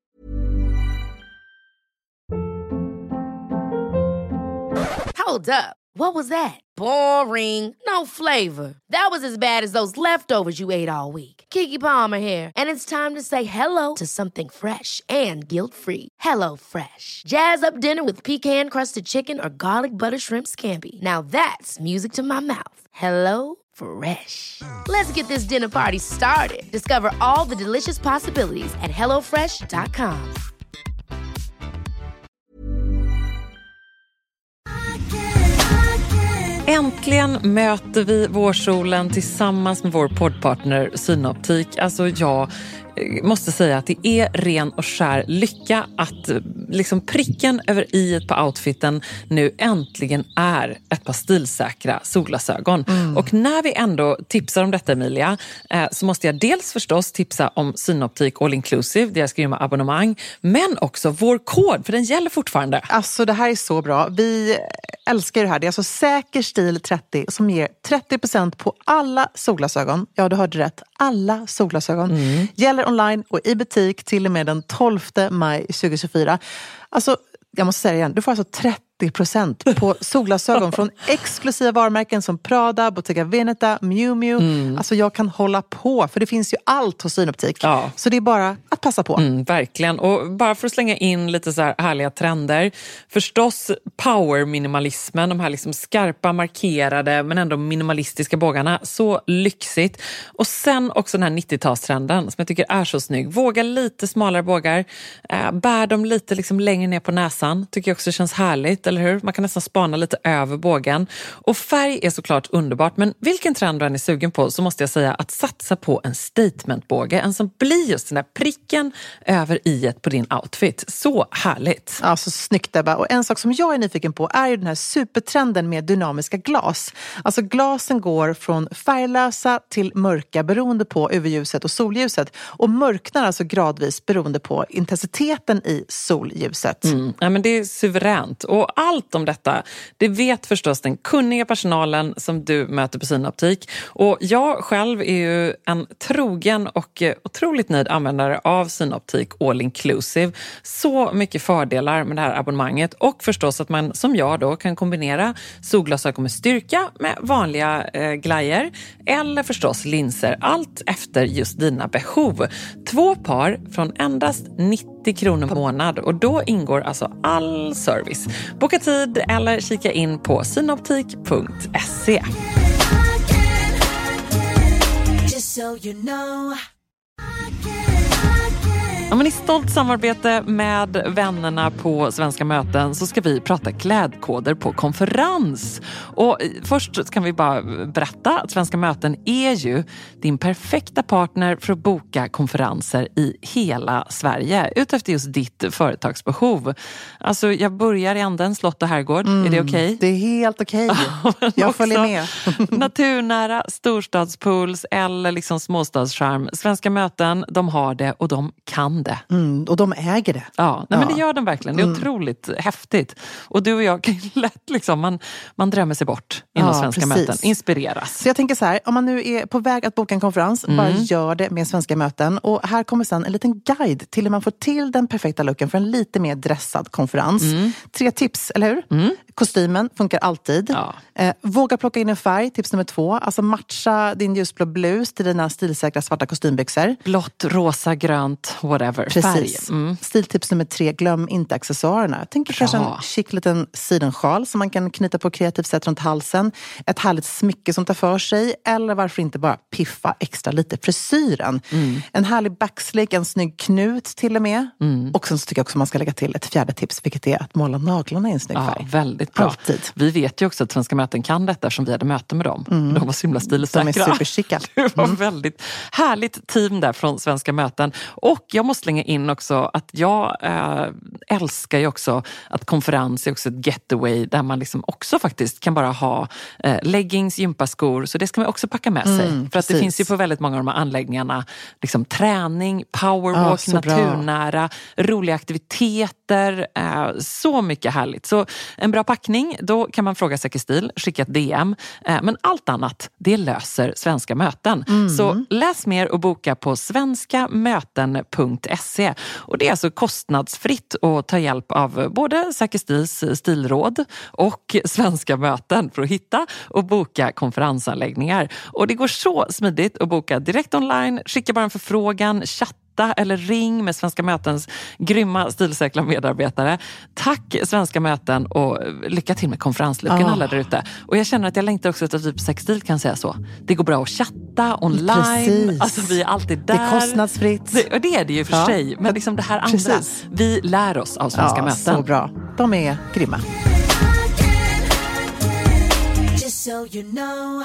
Hold up. What was that? Boring. No flavor. That was as bad as those leftovers you ate all week. Keke Palmer here, and it's time to say hello to something fresh and guilt-free. Hello Fresh. Jazz up dinner with pecan-crusted chicken or garlic butter shrimp scampi. Now that's music to my mouth. Hello Fresh. Let's get this dinner party started. Discover all the delicious possibilities at hello fresh dot com. Äntligen möter vi vårsolen tillsammans med vår poddpartner Synoptik. Alltså jag måste säga att det är ren och skär lycka att liksom pricken över i på outfiten nu äntligen är ett par stilsäkra solglasögon. Mm. Och när vi ändå tipsar om detta, Emilia, eh, så måste jag dels förstås tipsa om Synoptik All Inclusive, deras grymma abonnemang, men också vår kod, för den gäller fortfarande. Alltså det här är så bra. Vi älskar det här. Det är alltså Säker stil trettio som ger trettio procent på alla solglasögon. Ja, du hörde rätt. Alla solglasögon. Mm. Gäller online och i butik till och med den tolfte maj tjugohundratjugofyra. Alltså, jag måste säga det igen. Du får alltså trettio trettio procent på solglasögon från exklusiva varumärken som Prada, Bottega Veneta, Miu Miu. Mm. Alltså jag kan hålla på, för det finns ju allt hos Synoptik. Ja. Så det är bara att passa på. Mm, verkligen. Och bara för att slänga in lite så här härliga trender. Förstås power-minimalismen, de här liksom skarpa, markerade men ändå minimalistiska bågarna. Så lyxigt. Och sen också den här nittiotalstrenden som jag tycker är så snygg. Våga lite smalare bågar. Äh, bär dem lite liksom längre ner på näsan. Tycker jag också känns härligt, eller hur? Man kan nästan spana lite över bågen. Och färg är såklart underbart. Men vilken trend du än är sugen på så måste jag säga att satsa på en statementbåge. En som blir just den där pricken över iet på din outfit. Så härligt. Ja, så snyggt Ebba. Och en sak som jag är nyfiken på är ju den här supertrenden med dynamiska glas. Alltså glasen går från färglösa till mörka beroende på U V-ljuset och solljuset. Och mörknar alltså gradvis beroende på intensiteten i solljuset. Mm. Ja, men det är suveränt. Och allt om detta, det vet förstås den kunniga personalen som du möter på Synoptik. Och jag själv är ju en trogen och otroligt nöjd användare av Synoptik All Inclusive. Så mycket fördelar med det här abonnemanget. Och förstås att man som jag då kan kombinera solglasögon med styrka med vanliga eh, glajer. Eller förstås linser. Allt efter just dina behov. Två par från endast nittio kronor per månad. Och då ingår alltså all service. Boka tid eller kika in på synoptik punkt se. Ja, men i stolt samarbete med vännerna på Svenska möten så ska vi prata klädkoder på konferens. Och först kan vi bara berätta att Svenska möten är ju din perfekta partner för att boka konferenser i hela Sverige utefter just ditt företagsbehov. Alltså jag börjar i änden slott och herrgård. Mm, är det okej? Okay? Det är helt okej. Okay. Jag följer med. Naturnära, storstadspools eller liksom småstadscharm. Svenska möten, de har det och de kan det. Mm, och de äger det. Ja, nej, ja, men det gör de verkligen. Det är mm. otroligt häftigt. Och du och jag kan lätt liksom, man, man drömmer sig bort inom ja, Svenska precis. Möten. Inspireras. Så jag tänker så här, om man nu är på väg att boka en konferens, mm. bara gör det med Svenska möten. Och här kommer sen en liten guide till hur man får till den perfekta looken för en lite mer dressad konferens. Mm. Tre tips, eller hur? Mm. Kostymen funkar alltid. Ja. Eh, våga plocka in en färg, tips nummer två. Alltså matcha din ljusblå blus till dina stilsäkra svarta kostymbyxor. Blått, rosa, grönt, whatever. Precis. Mm. Stiltips nummer tre, glöm inte accessoarerna. Jag tänker kanske en chic liten sidensjal som man kan knyta på kreativt sätt runt halsen. Ett härligt smycke som tar för sig. Eller varför inte bara piffa extra lite frisyren. Mm. En härlig backslick, en snygg knut till och med. Mm. Och sen så tycker jag också man ska lägga till ett fjärde tips, vilket är att måla naglarna i en snygg färg. Ja, väldigt bra. Alltid. Vi vet ju också att Svenska möten kan detta som vi hade möte med dem. Mm. De var så himla stilsäkra. De är superchicka. Det var mm. väldigt härligt team där från Svenska möten. Och jag måste slänga in också att jag äh, älskar ju också att konferens är också ett getaway där man liksom också faktiskt kan bara ha äh, leggings, gympaskor. Så det ska man också packa med sig. Mm, För att det finns ju på väldigt många av de här anläggningarna liksom träning, powerwalk, ah, naturnära, bra. Roliga aktiviteter. Äh, så mycket härligt. Så en bra packning, då kan man fråga Säker stil, skicka ett D M. Äh, men allt annat, det löser Svenska möten. Mm. Så läs mer och boka på svenska möten punkt se. Och det är alltså kostnadsfritt att ta hjälp av både Säker stils stilråd och Svenska möten för att hitta och boka konferensanläggningar. Och det går så smidigt att boka direkt online, skicka bara en förfrågan, chatta eller ring med Svenska mötens grymma stilsäkra medarbetare. Tack Svenska möten och lycka till med konferenslucken oh. alla där ute. Och jag känner att jag längtar också att typ Säker stil kan säga så. Det går bra att chatta online. Precis. Alltså vi är alltid där. Det är kostnadsfritt. Det, och det är det ju för ja. sig. Men liksom det här andra. Precis. Vi lär oss av Svenska ja, möten. Så bra. De är grymma. Just so you know.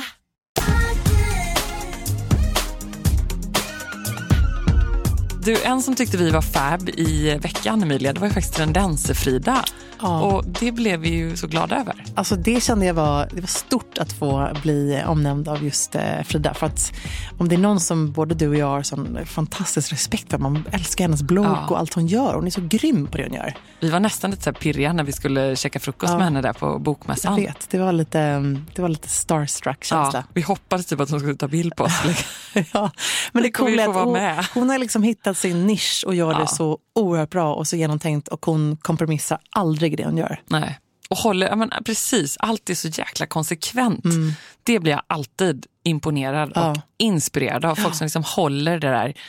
Du, en som tyckte vi var fab i veckan, Emilia, det var ju faktiskt Tendenser-Frida. Ja. Och det blev vi ju så glada över. Alltså det kände jag var, det var stort att få bli omnämnd av just eh, Frida. För att om det är någon som både du och jag har sån fantastisk respekt för, man älskar hennes blogg ja. och allt hon gör. Hon är så grym på det hon gör. Vi var nästan lite så här pirriga när vi skulle käka frukost ja. med henne där på bokmässan. Jag vet, det var lite, det var lite starstruck-känsla. Ja, vi hoppades typ att hon skulle ta bild på oss. ja, men det kommer att hon, med. hon har liksom hittat sin nisch och gör ja. det så oerhört bra och så genomtänkt, och hon kompromissar aldrig i det hon gör. Nej. Och håller, jag menar, precis, allt är så jäkla konsekvent. Mm. Det blir jag alltid imponerad ja. och inspirerad av. Folk som liksom håller det där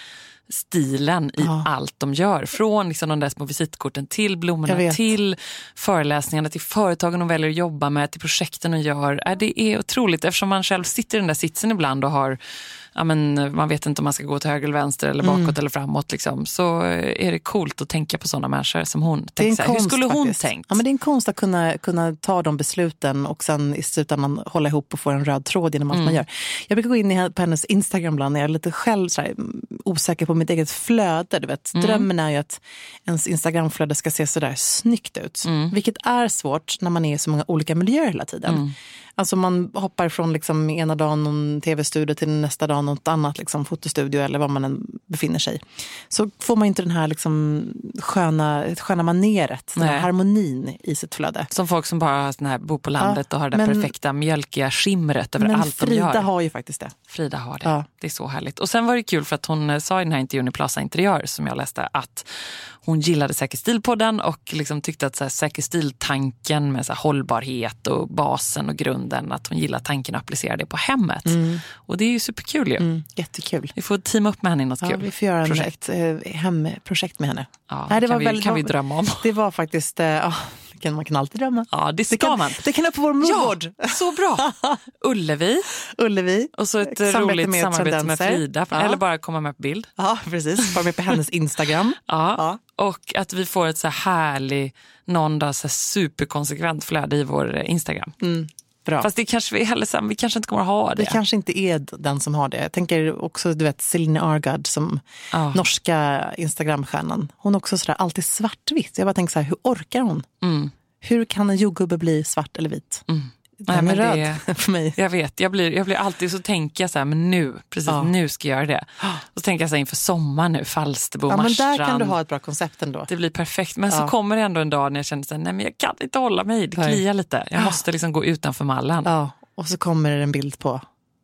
stilen i ja. allt de gör. Från liksom de där små visitkorten till blommorna, till föreläsningarna, till företagen de väljer att jobba med, till projekten de gör. Det är otroligt eftersom man själv sitter i den där sitsen ibland och har, ja, men, man vet inte om man ska gå till höger eller vänster eller bakåt mm. eller framåt. Liksom. Så är det coolt att tänka på sådana människor som hon. Tänk så här, hur skulle hon faktiskt. tänkt? Ja, men det är en konst att kunna, kunna ta de besluten och sen i slutändan hålla ihop och få en röd tråd genom allt mm. man gör. Jag brukar gå in på hennes Instagram ibland när jag är lite själv så här, osäker på mitt eget flöde. Du vet. Mm. Drömmen är ju att ens Instagramflöde ska se så där snyggt ut. Mm. Vilket är svårt när man är i så många olika miljöer hela tiden. Mm. Alltså man hoppar från liksom ena dagen någon tv-studio till nästa dag något annat liksom fotostudio eller var man än befinner sig. Så får man inte den här liksom sköna, sköna maneret, den här harmonin i sitt flöde. Som folk som bara sån här, bor på landet ja, och har det men, perfekta mjölkiga skimret över allt Frida de gör. Frida har ju faktiskt det. Frida har det. Ja. Det är så härligt. Och sen var det kul för att hon sa i den här intervjun i Plaza Interiör som jag läste att hon gillade Säker stil-podden och liksom tyckte att så här, Säker stil-tanken med så här, hållbarhet och basen och grunden, att hon gillar tanken att applicera det på hemmet. Mm. Och det är ju superkul ju. Mm, jättekul. Vi får teama upp med henne i något ja, kul vi får göra projekt. ett eh, hemprojekt med henne. Ja, Nej, det kan, var vi, väldigt, kan vi drömma om. Det var faktiskt... Eh, kan, man kan alltid drömma. Ja, det ska det kan, man. Det kan upp på vår moodboard. Ja, så bra. Ullevi. Ullevi. Och så ett samarbete roligt med samarbete tendenser. Med Frida. Ja. Eller bara komma med på bild. Ja, precis. Bara med på hennes Instagram. Ja. ja. Och att vi får ett så här härlig, någon dag så här superkonsekvent flöde i vår Instagram. Mm. Bra. Fast det kanske vi heller så, vi kanske inte kommer att ha det. Det kanske inte är den som har det. Jag tänker också, du vet, Selina Argard som oh. norska Instagramstjärnan. Hon är också sådär alltid svartvitt. Jag bara tänker så här, hur orkar hon? Mm. Hur kan en jordgubbe bli svart eller vit? Mm. Nej, men röd det, för mig. Jag vet, jag blir, jag blir alltid så tänker jag så här, men nu, precis ja. nu ska jag göra det. Och så tänker jag så här, inför sommar nu, Falsterbo, ja, Marstrand. Men där kan du ha ett bra koncept ändå. Det blir perfekt, men ja. så kommer det ändå en dag när jag känner så här, nej men jag kan inte hålla mig, det nej. kliar lite. Jag måste liksom gå utanför mallen. Ja, och så kommer det en bild på,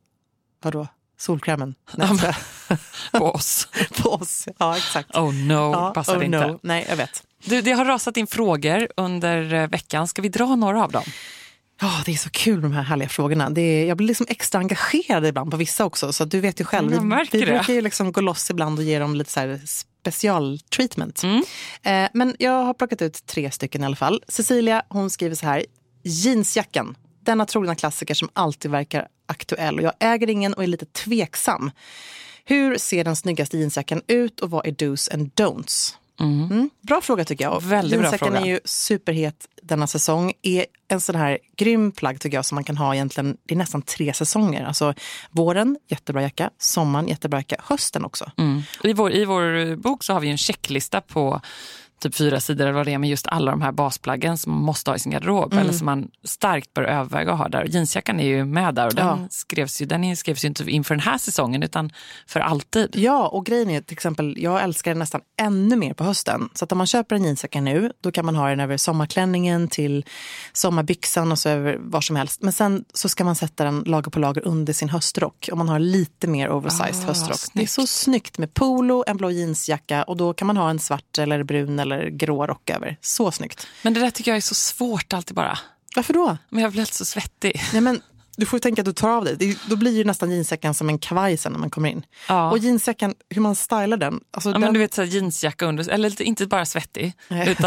vadå? Solkrämen. På oss. På oss, ja exakt. Oh no, ja, passar oh inte. No. Nej, jag vet. Du, det har rasat in frågor under veckan. Ska vi dra några av dem? Ja, oh, det är så kul de här härliga frågorna. Det är, jag blir liksom extra engagerad ibland på vissa också. Så du vet ju själv, vi, vi brukar ju liksom gå loss ibland och ge dem lite så här specialtreatment. Mm. Eh, men jag har plockat ut tre stycken i alla fall. Cecilia, hon skriver så här. Jeansjackan, denna trogna klassiker som alltid verkar aktuell. Och jag äger ingen och är lite tveksam. Hur ser den snyggaste jeansjackan ut och vad är do's and don'ts? Mm. Mm. Bra fråga tycker jag. Väldigt bra fråga. Är ju superhet denna säsong. Är en sån här grym plagg tycker jag som man kan ha egentligen i nästan tre säsonger. Alltså våren, jättebra jacka. Sommaren, jättebra jacka. Hösten också. Mm. I, vår, I vår bok så har vi en checklista på typ fyra sidor eller vad det är med just alla de här basplaggen som man måste ha i sin garderob mm. eller som man starkt bör överväga att ha där. Och jeansjackan är ju med där och den, ja. skrevs ju, den skrevs ju inte inför den här säsongen utan för alltid. Ja, och grejen är till exempel, jag älskar den nästan ännu mer på hösten. Så att om man köper en jeansjacka nu, då kan man ha den över sommarklänningen till sommarbyxan och så över var som helst. Men sen så ska man sätta den lager på lager under sin höstrock. Om man har lite mer oversized ah, höstrock. Snyggt. Det är så snyggt med polo, en blå jeansjacka och då kan man ha en svart eller brun eller grå rock över. Så snyggt. Men det där tycker jag är så svårt alltid bara. Varför då? Men jag blir helt så svettig. Nej men du får ju tänka att du tar av dig. Det, då blir ju nästan jeansjackan som en kavaj sen när man kommer in. Ja. Och jeansjackan, hur man stylar den. Alltså ja, den... men du vet så här, jeansjacka under, eller inte bara svettig. Nej. Utan,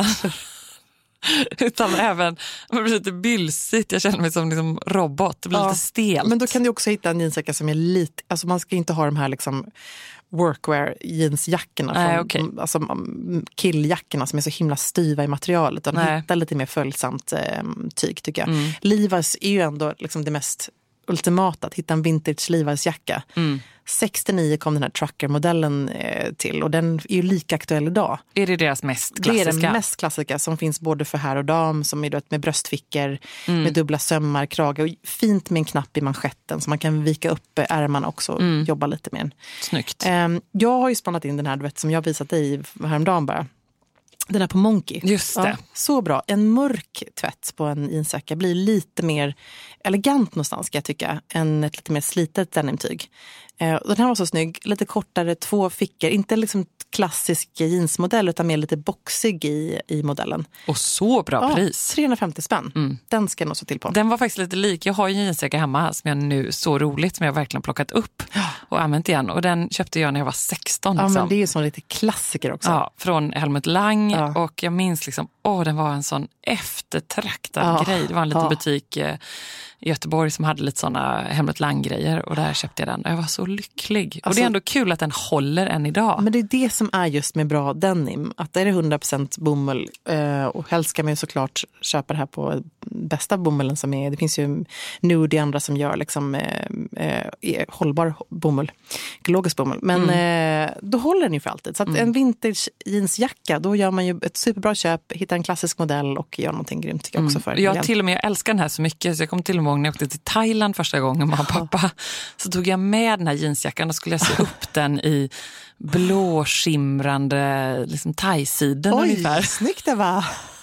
utan även man blir lite bylsigt. Jag känner mig som liksom robot. Det blir ja. lite stelt. Men då kan du också hitta en jeansjacka som är lite, alltså man ska inte ha de här liksom workwear jeansjackorna Nej, från okay. alltså killjackorna som är så himla styva i materialet. Utan hitta lite mer följsamt eh, tyg tycker jag. Mm. Levi's är ju ändå liksom det mest ultimata, att hitta en vintage Levi's jacka. Mm. sextionio kom den här trucker-modellen eh, till och den är ju lika aktuell idag. Är det deras mest klassiska? Det är den mest klassiska som finns både för herr och dam, som är med bröstfickor, mm. med dubbla sömmar, krage och fint med en knapp i manschetten så man kan vika upp ärmarna också och mm. jobba lite med den. Snyggt. Eh, jag har ju spannat in den här, du vet, som jag visat dig häromdagen bara. Den här på Monkey. Just det. Ja, så bra. En mörk tvätt på en jeansjacka blir lite mer elegant någonstans, ska jag tycka, än ett lite mer slitet denimtyg. Eh, den här var så snygg. Lite kortare, två fickor. Inte liksom klassisk jeansmodell utan mer lite boxig i, i modellen. Och så bra ja, pris. trehundrafemtio spänn. Mm. Den ska jag nog så till på. Den var faktiskt lite lik. Jag har ju en jeansjacka hemma som jag nu, så roligt, som jag verkligen plockat upp och använt igen. Och den köpte jag när jag var sexton. Liksom. Ja, men det är ju sån lite klassiker också. Ja, från Helmut Lang. Ja. Och jag minns liksom, åh, den var en sån eftertraktad Ja. grej. Det var en liten Ja. butik eh, i Göteborg som hade lite såna Helmut Lang-grejer. Och där köpte jag den. Och jag var så lycklig. Alltså, och det är ändå kul att den håller än idag. Men det är det som är just med bra denim. Att det är hundra procent bomull. Eh, och helst ska man ju såklart köpa det här på bästa bomullen som är. Det finns ju nu det andra som gör liksom eh, eh, hållbar bomull. Ekologisk bomull. Men mm. eh, då håller den ju för alltid. Så att mm. en vintage jeansjacka, då gör man ju ett superbra köp, hittar en klassisk modell och gör någonting grymt tycker jag också för. Mm. Jag till och med, jag älskar den här så mycket så jag kom till och med ihåg när jag åkte till Thailand första gången med mamma och pappa, så tog jag med den här jeansjackan och skulle jag se upp den i blåskimrande liksom thai-siden ungefär. Oj, snyggt det var!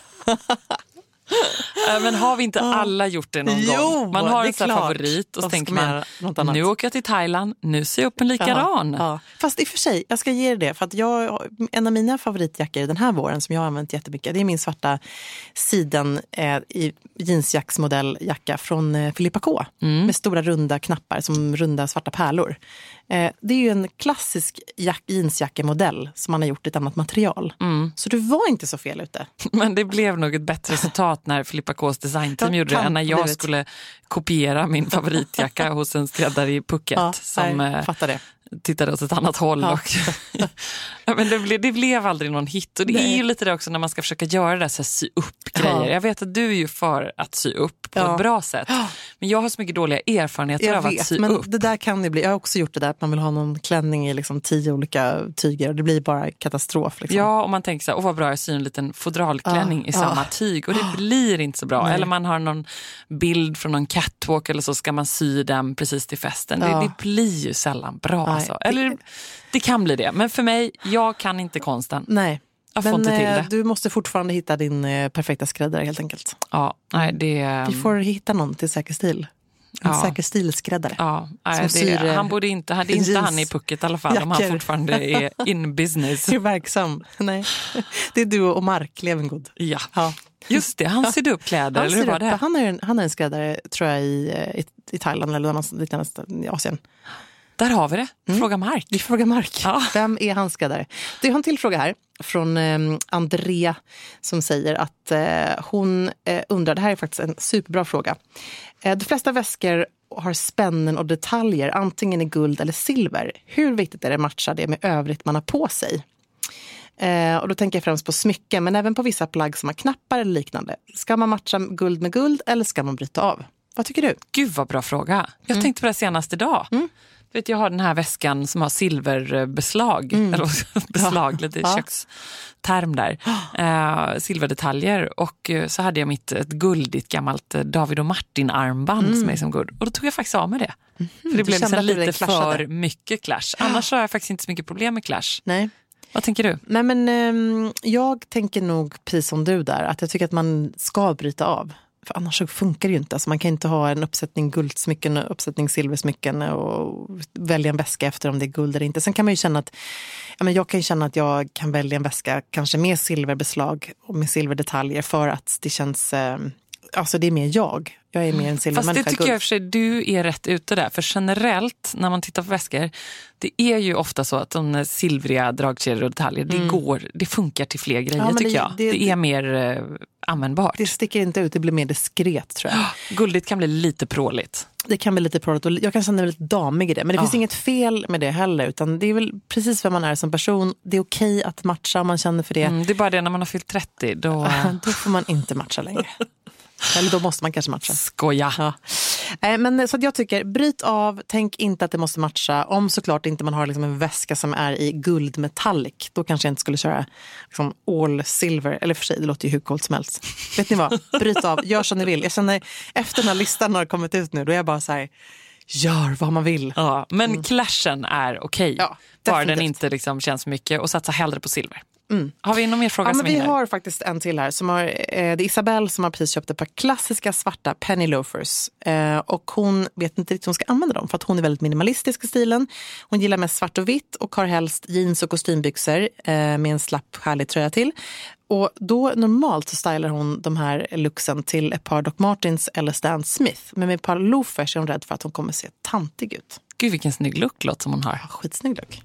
Men har vi inte alla gjort det någon jo, gång? Man har en sån klart. favorit och så tänker man, något annat. nu åker jag till Thailand, nu ser jag upp en likadan. Ja, ja. Fast i och för sig, jag ska ge er det. För att jag, en av mina favoritjackor den här våren som jag har använt jättemycket, det är min svarta siden eh, i jeansjacksmodelljacka från eh, Filippa K. Mm. Med stora runda knappar som runda svarta pärlor. Eh, det är ju en klassisk jack, jeansjackemodell som man har gjort i ett annat material. Mm. Så du var inte så fel ute. Men det blev nog ett bättre resultat när Filippa K:s designteam ja, gjorde det än när jag livet. skulle kopiera min favoritjacka hos en skräddare i Phuket ja, som nej, fattar det. tittade åt ett annat håll. Ja. Och ja, men det, blev, det blev aldrig någon hit. Och det Nej. är ju lite det också när man ska försöka göra det så här, sy upp grejer. Ja. Jag vet att du är ju för att sy upp på ja. ett bra sätt. Men jag har så mycket dåliga erfarenheter jag av vet, att sy men upp. Det där kan det bli. Jag har också gjort det där att man vill ha någon klänning i liksom tio olika tyger. Och det blir bara katastrof. Liksom. Ja, och man tänker så här, åh vad bra, jag syr en liten fodralklänning ja. i samma ja. tyg. Och det blir inte så bra. Nej. Eller man har någon bild från någon catwalk eller så ska man sy den precis till festen. Ja. Det, det blir ju sällan bra. Alltså. Eller det kan bli det. Men för mig, jag kan inte konsten. Nej. Jag får men inte till det. Du måste fortfarande hitta din eh, perfekta skräddare helt enkelt. Ja, nej det... Vi får hitta någon till säker stil. En ja. säker stilskräddare. Ja, nej, det, han borde inte, det är inte han i Phuket i alla fall. Jackor. Om han fortfarande är in business. Är verksam. Nej. Det är du och Mark Levengood. Ja. ja. Just det, han sydde upp kläder. Han, eller hur var det? Han, är en, han är en skräddare tror jag i, i, i Thailand eller någonstans i Asien. Där har vi det. Fråga Mark. Vi frågar Mark. Ja. Vem är hans skräddare? Det är en till fråga här från eh, Andrea som säger att eh, hon eh, undrar, det här är faktiskt en superbra fråga. Eh, de flesta väskor har spännen och detaljer antingen i guld eller silver. Hur viktigt är det att matcha det med övrigt man har på sig? Eh, och då tänker jag främst på smycken men även på vissa plagg som har knappar eller liknande. Ska man matcha guld med guld eller ska man bryta av? Vad tycker du? Gud vad bra fråga. Jag mm. tänkte på det senast idag. Mm. Vet, jag har den här väskan som har silverbeslag. Mm. Eller beslag, ja. lite ja. köksterm där. Eh, silverdetaljer. Och så hade jag mitt ett guldigt gammalt David och Martin armband mm. som är som guld. Och då tog jag faktiskt av med det. Mm. För det du blev liksom lite för mycket clash. Annars har jag faktiskt inte så mycket problem med clash. Nej. Vad tänker du? Nej, men eh, jag tänker nog precis som du där. Att jag tycker att man ska bryta av. För annars så funkar det ju inte. Alltså man kan inte ha en uppsättning guldsmycken och uppsättning silversmycken och välja en väska efter om det är guld eller inte. Sen kan man ju känna att ja, men jag kan känna att jag kan välja en väska kanske med silverbeslag och med silverdetaljer för att det känns eh, alltså det är mer jag. Jag är mer en silvermänniska. Fast det tycker jag för sig du är rätt ute där. För generellt när man tittar på väskor, det är ju ofta så att de silvriga dragkedjor och detaljer, mm. det går, det funkar till fler grejer ja, tycker det, jag. Det, det är mer eh, användbart. Det sticker inte ut, det blir mer diskret tror jag. Guldigt kan bli lite pråligt. Det kan bli lite pråligt och jag kan känna mig lite damig i det. Men det ja. finns inget fel med det heller utan det är väl precis vem man är som person. Det är okej att matcha om man känner för det. Mm, det är bara det när man har fyllt trettio. Då, då får man inte matcha längre. Eller då måste man kanske matcha. Skoja. Ja. Men så att jag tycker, bryt av, tänk inte att det måste matcha. Om såklart inte man har liksom en väska som är i guldmetallic. Då kanske jag inte skulle köra liksom all silver. Eller för sig, det låter ju hur coolt som helst. Vet ni vad? Bryt av, gör som ni vill. Jag känner, efter den här listan har kommit ut nu, då är jag bara så här, gör vad man vill. Ja, men mm. clashen är okej. Okay. Ja, bara den inte liksom känns mycket och satsa hellre på silver. Mm. Har vi någon mer fråga ja, som men vi hinner? har faktiskt en till här. Som har, eh, det är Isabelle som har precis köpt ett par klassiska svarta penny loafers. Eh, och hon vet inte riktigt hur hon ska använda dem. För att hon är väldigt minimalistisk i stilen. Hon gillar mest svart och vitt och har helst jeans och kostymbyxor eh, med en slapp härlig tröja till. Och då normalt så stylar hon de här looksen till ett par Doc Martens eller Stan Smith. Men med ett par loafers är hon rädd för att hon kommer se tantig ut. Gud, vilken snygg look låt som hon har. Ja, skitsnygg look.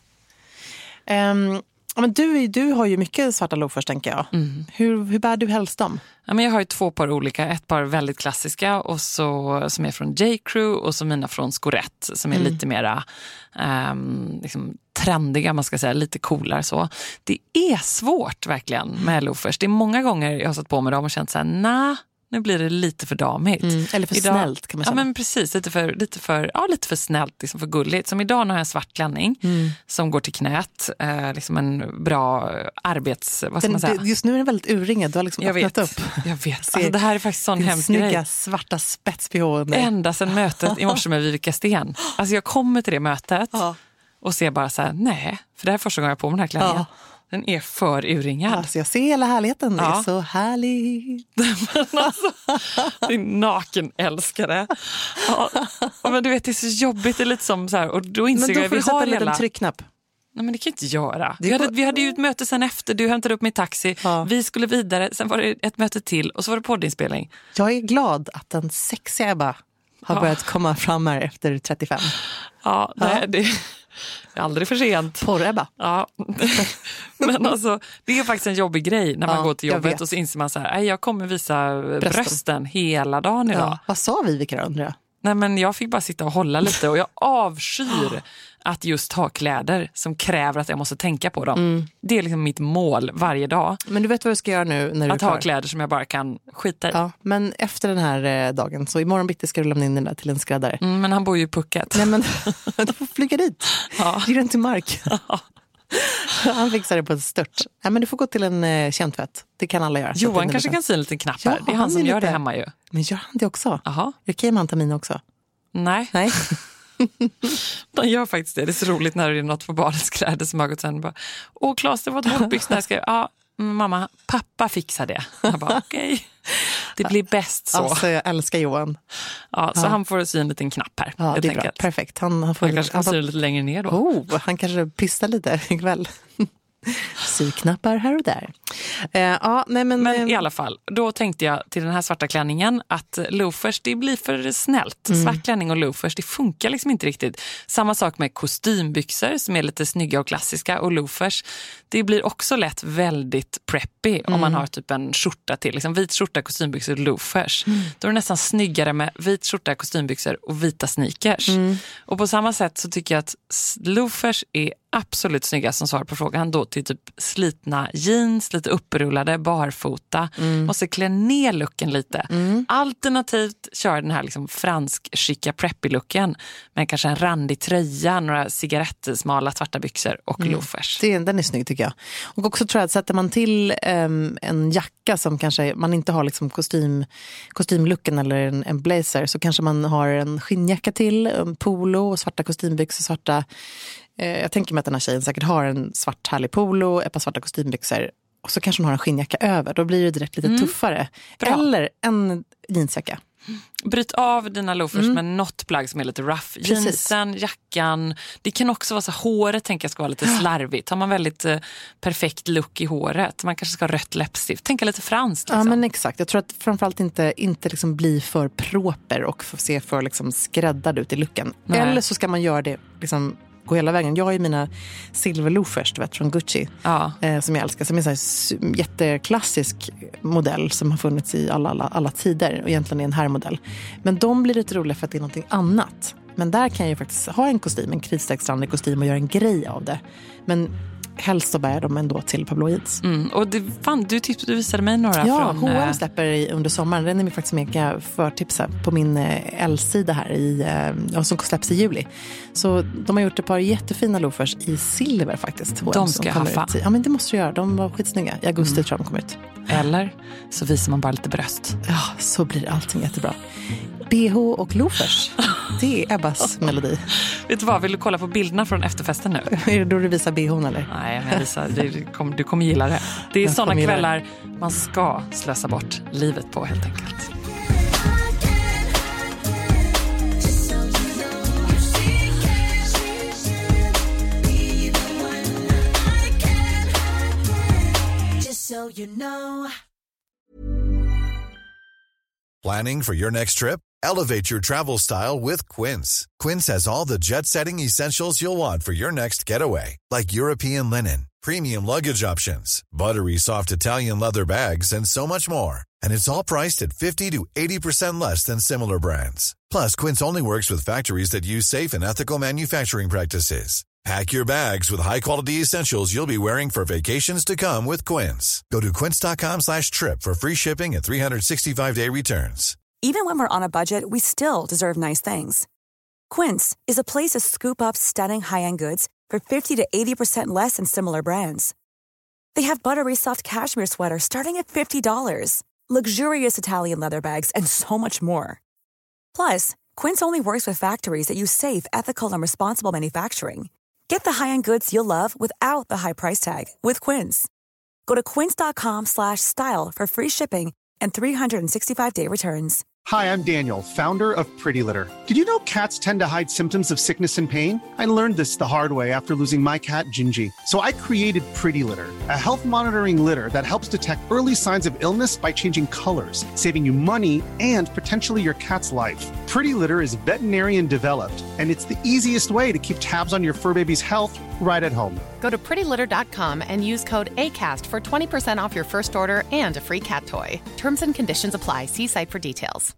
Um, Ja, men du, du har ju mycket svarta loafers, tänker jag. Mm. Hur, hur bär du helst dem? Ja, men jag har ju två par olika. Ett par väldigt klassiska och så, som är från J. Crew och så mina från Scorette som är mm. lite mera um, liksom, trendiga, man ska säga. Lite coolare så. Det är svårt verkligen med loafers. Det är många gånger jag har satt på mig dem och känt så här, nah, nu blir det lite för damigt. Mm, eller för idag, snällt kan man säga. Ja, men precis. Lite för, lite för, ja, lite för snällt, liksom för gulligt. Som idag har jag en svart klänning mm. som går till knät. Eh, liksom en bra arbets... Vad ska den, man säga? Just nu är den väldigt urringad. Du har liksom jag öppnat vet, upp. Jag vet. Alltså, det här är faktiskt sån hemsk snygga, grej. svarta spets-P H. Ända sedan mötet i morse med Vivica Sten. Alltså jag kommer till det mötet ja. och ser bara så här, nej. För det här är första gången jag har på mig den här klänningen. Ja. Den är för urringad. Alltså jag ser hela härligheten. Det ja. är så härligt. Men alltså, din naken älskare. Ja. Men du vet, det är så jobbigt. Det är lite som så här. Och då inser men då jag, får vi du sätta har en liten hela... tryckknapp. Nej, men det kan jag inte göra. Vi hade, vi hade ju ett möte sen efter. Du hämtade upp min taxi. Ja. Vi skulle vidare. Sen var det ett möte till. Och så var det poddinspelning. Jag är glad att den sexiga Ebba har ja. börjat komma fram här efter trettiofem. Ja, nej, ja. det... Det är aldrig för sent. Porrebba. Ja. Men alltså, det är faktiskt en jobbig grej när man ja, går till jobbet och så inser man så här, jag kommer visa brösten, brösten hela dagen idag. Ja. Vad sa vi vilka undrar? Nej, men jag fick bara sitta och hålla lite och jag avskyr att just ha kläder som kräver att jag måste tänka på dem. Mm. Det är liksom mitt mål varje dag. Men du vet vad du ska göra nu när du att ha kläder som jag bara kan skita i. Ja, men efter den här eh, dagen, så imorgon bitti ska du lämna in den där till en skräddare. Mm, men han bor ju i Phuket. Nej, men du får flyga dit. Ja. Ge den till Mark. Ja. Han fixar det på ett stört. Ja, men du får gå till en eh, kemtvätt. Det kan alla göra. Johan kanske kan sy en liten knapp här. Ja, det är han, han som gör lite... det hemma ju. Men gör han det också? Jaha. Är det okej med antamin också? Nej. Nej. De gör faktiskt det. Det är så roligt när det är något på barnets kläder som har gått sen. Bara, åh Claes, det var ett hållbyxor. Jag ska, ja, mamma, pappa fixar det. Jag bara, okej. Okay. Det blir bäst så. Alltså, jag älskar Johan. Ja, så ja. han får sy en liten knapp här. Ja, det är bra. Perfekt. Han, han, får, han kanske kan sy lite längre ner då. Oh, han kanske pistar lite ikväll. Syknappar här och där. Eh, ja, nej, men, men i alla fall, då tänkte jag till den här svarta klänningen att loafers, det blir för snällt. Mm. Svart klänning och loafers, det funkar liksom inte riktigt. Samma sak med kostymbyxor som är lite snygga och klassiska, och loafers, det blir också lätt väldigt preppy mm. om man har typ en skjorta till. Liksom vit skjorta, kostymbyxor och loafers. Mm. Då är det nästan snyggare med vit skjorta, kostymbyxor och vita sneakers. Mm. Och på samma sätt så tycker jag att loafers är absolut snygga som svar på frågan då till typ slitna jeans, lite upprullade, barfota. Mm. Måste klä ner looken lite. Mm. Alternativt kör den här liksom fransk chica preppy-looken med kanske en randig tröja, några cigarettsmala svarta byxor och mm. loafers. Det, den är snygg tycker jag. Och också tror jag att sätter man till um, en jacka som kanske man inte har liksom kostym, kostymlooken eller en, en blazer, så kanske man har en skinnjacka till, en polo och svarta kostymbyxor, svarta. Jag tänker mig att den här tjejen säkert har en svart härlig polo, ett par svarta kostymbyxor och så kanske hon har en skinnjacka över. Då blir det direkt lite mm. tuffare. Bra. Eller en jeansjacka. Bryt av dina loafers mm. med något plagg som är lite rough. Precis. Jeansen, jackan. Det kan också vara så håret tänker jag ska vara lite slarvigt. Har man väldigt eh, perfekt look i håret. Man kanske ska ha rött läppstift. Tänka lite franskt. Liksom. Ja, men exakt. Jag tror att framförallt inte, inte liksom bli för proper och se för liksom skräddad ut i looken. Nej. Eller så ska man göra det liksom gå hela vägen. Jag har ju mina silver loafers, du vet, från Gucci. Ja. Eh, som jag älskar. Som är en sån här jätteklassisk modell som har funnits i alla, alla, alla tider. Och egentligen är en herrmodell. Men de blir lite roliga för att det är någonting annat. Men där kan jag ju faktiskt ha en kostym, en kritstreckstrandig kostym och göra en grej av det. Men helst så bär de ändå till Pablo Jeans. Mm, och det, fan, du, tips, du visade mig några ja, från... Ja, H och M släpper i, under sommaren. Den är faktiskt med kan jag förtipsa på min eh, L-sida här i, eh, som släpps i juli. Så de har gjort ett par jättefina loafers i silver faktiskt. H och M, de ska ha fan. Ja, men det måste du göra. De var skitsnygga. I augusti mm. tror jag de kom ut. Eller så visar man bara lite bröst. Ja, så blir allting jättebra. B H och loafers. Det är Ebbas melodi. Vet du vad, vill du kolla på bilderna från efterfesten nu? Är det då du visar B H:n eller? Nej, men Lisa, du kommer, du kommer gilla det. Det är sådana kvällar man ska slösa bort livet på helt enkelt. So you know. Planning for your next trip? Elevate your travel style with Quince. Quince has all the jet-setting essentials you'll want for your next getaway, like European linen, premium luggage options, buttery soft Italian leather bags, and so much more. And it's all priced at fifty to eighty percent less than similar brands. Plus, Quince only works with factories that use safe and ethical manufacturing practices. Pack your bags with high-quality essentials you'll be wearing for vacations to come with Quince. Go to quince.com slash trip for free shipping and three sixty-five day returns. Even when we're on a budget, we still deserve nice things. Quince is a place to scoop up stunning high-end goods for fifty to eighty percent less than similar brands. They have buttery soft cashmere sweaters starting at fifty dollars, luxurious Italian leather bags, and so much more. Plus, Quince only works with factories that use safe, ethical, and responsible manufacturing. Get the high-end goods you'll love without the high price tag with Quince. Go to quince.com slash style for free shipping and three sixty-five day returns. Hi, I'm Daniel, founder of Pretty Litter. Did you know cats tend to hide symptoms of sickness and pain? I learned this the hard way after losing my cat, Gingy. So I created Pretty Litter, a health monitoring litter that helps detect early signs of illness by changing colors, saving you money and potentially your cat's life. Pretty Litter is veterinarian developed, and it's the easiest way to keep tabs on your fur baby's health right at home. Go to pretty litter dot com and use code ACAST for twenty percent off your first order and a free cat toy. Terms and conditions apply. See site for details.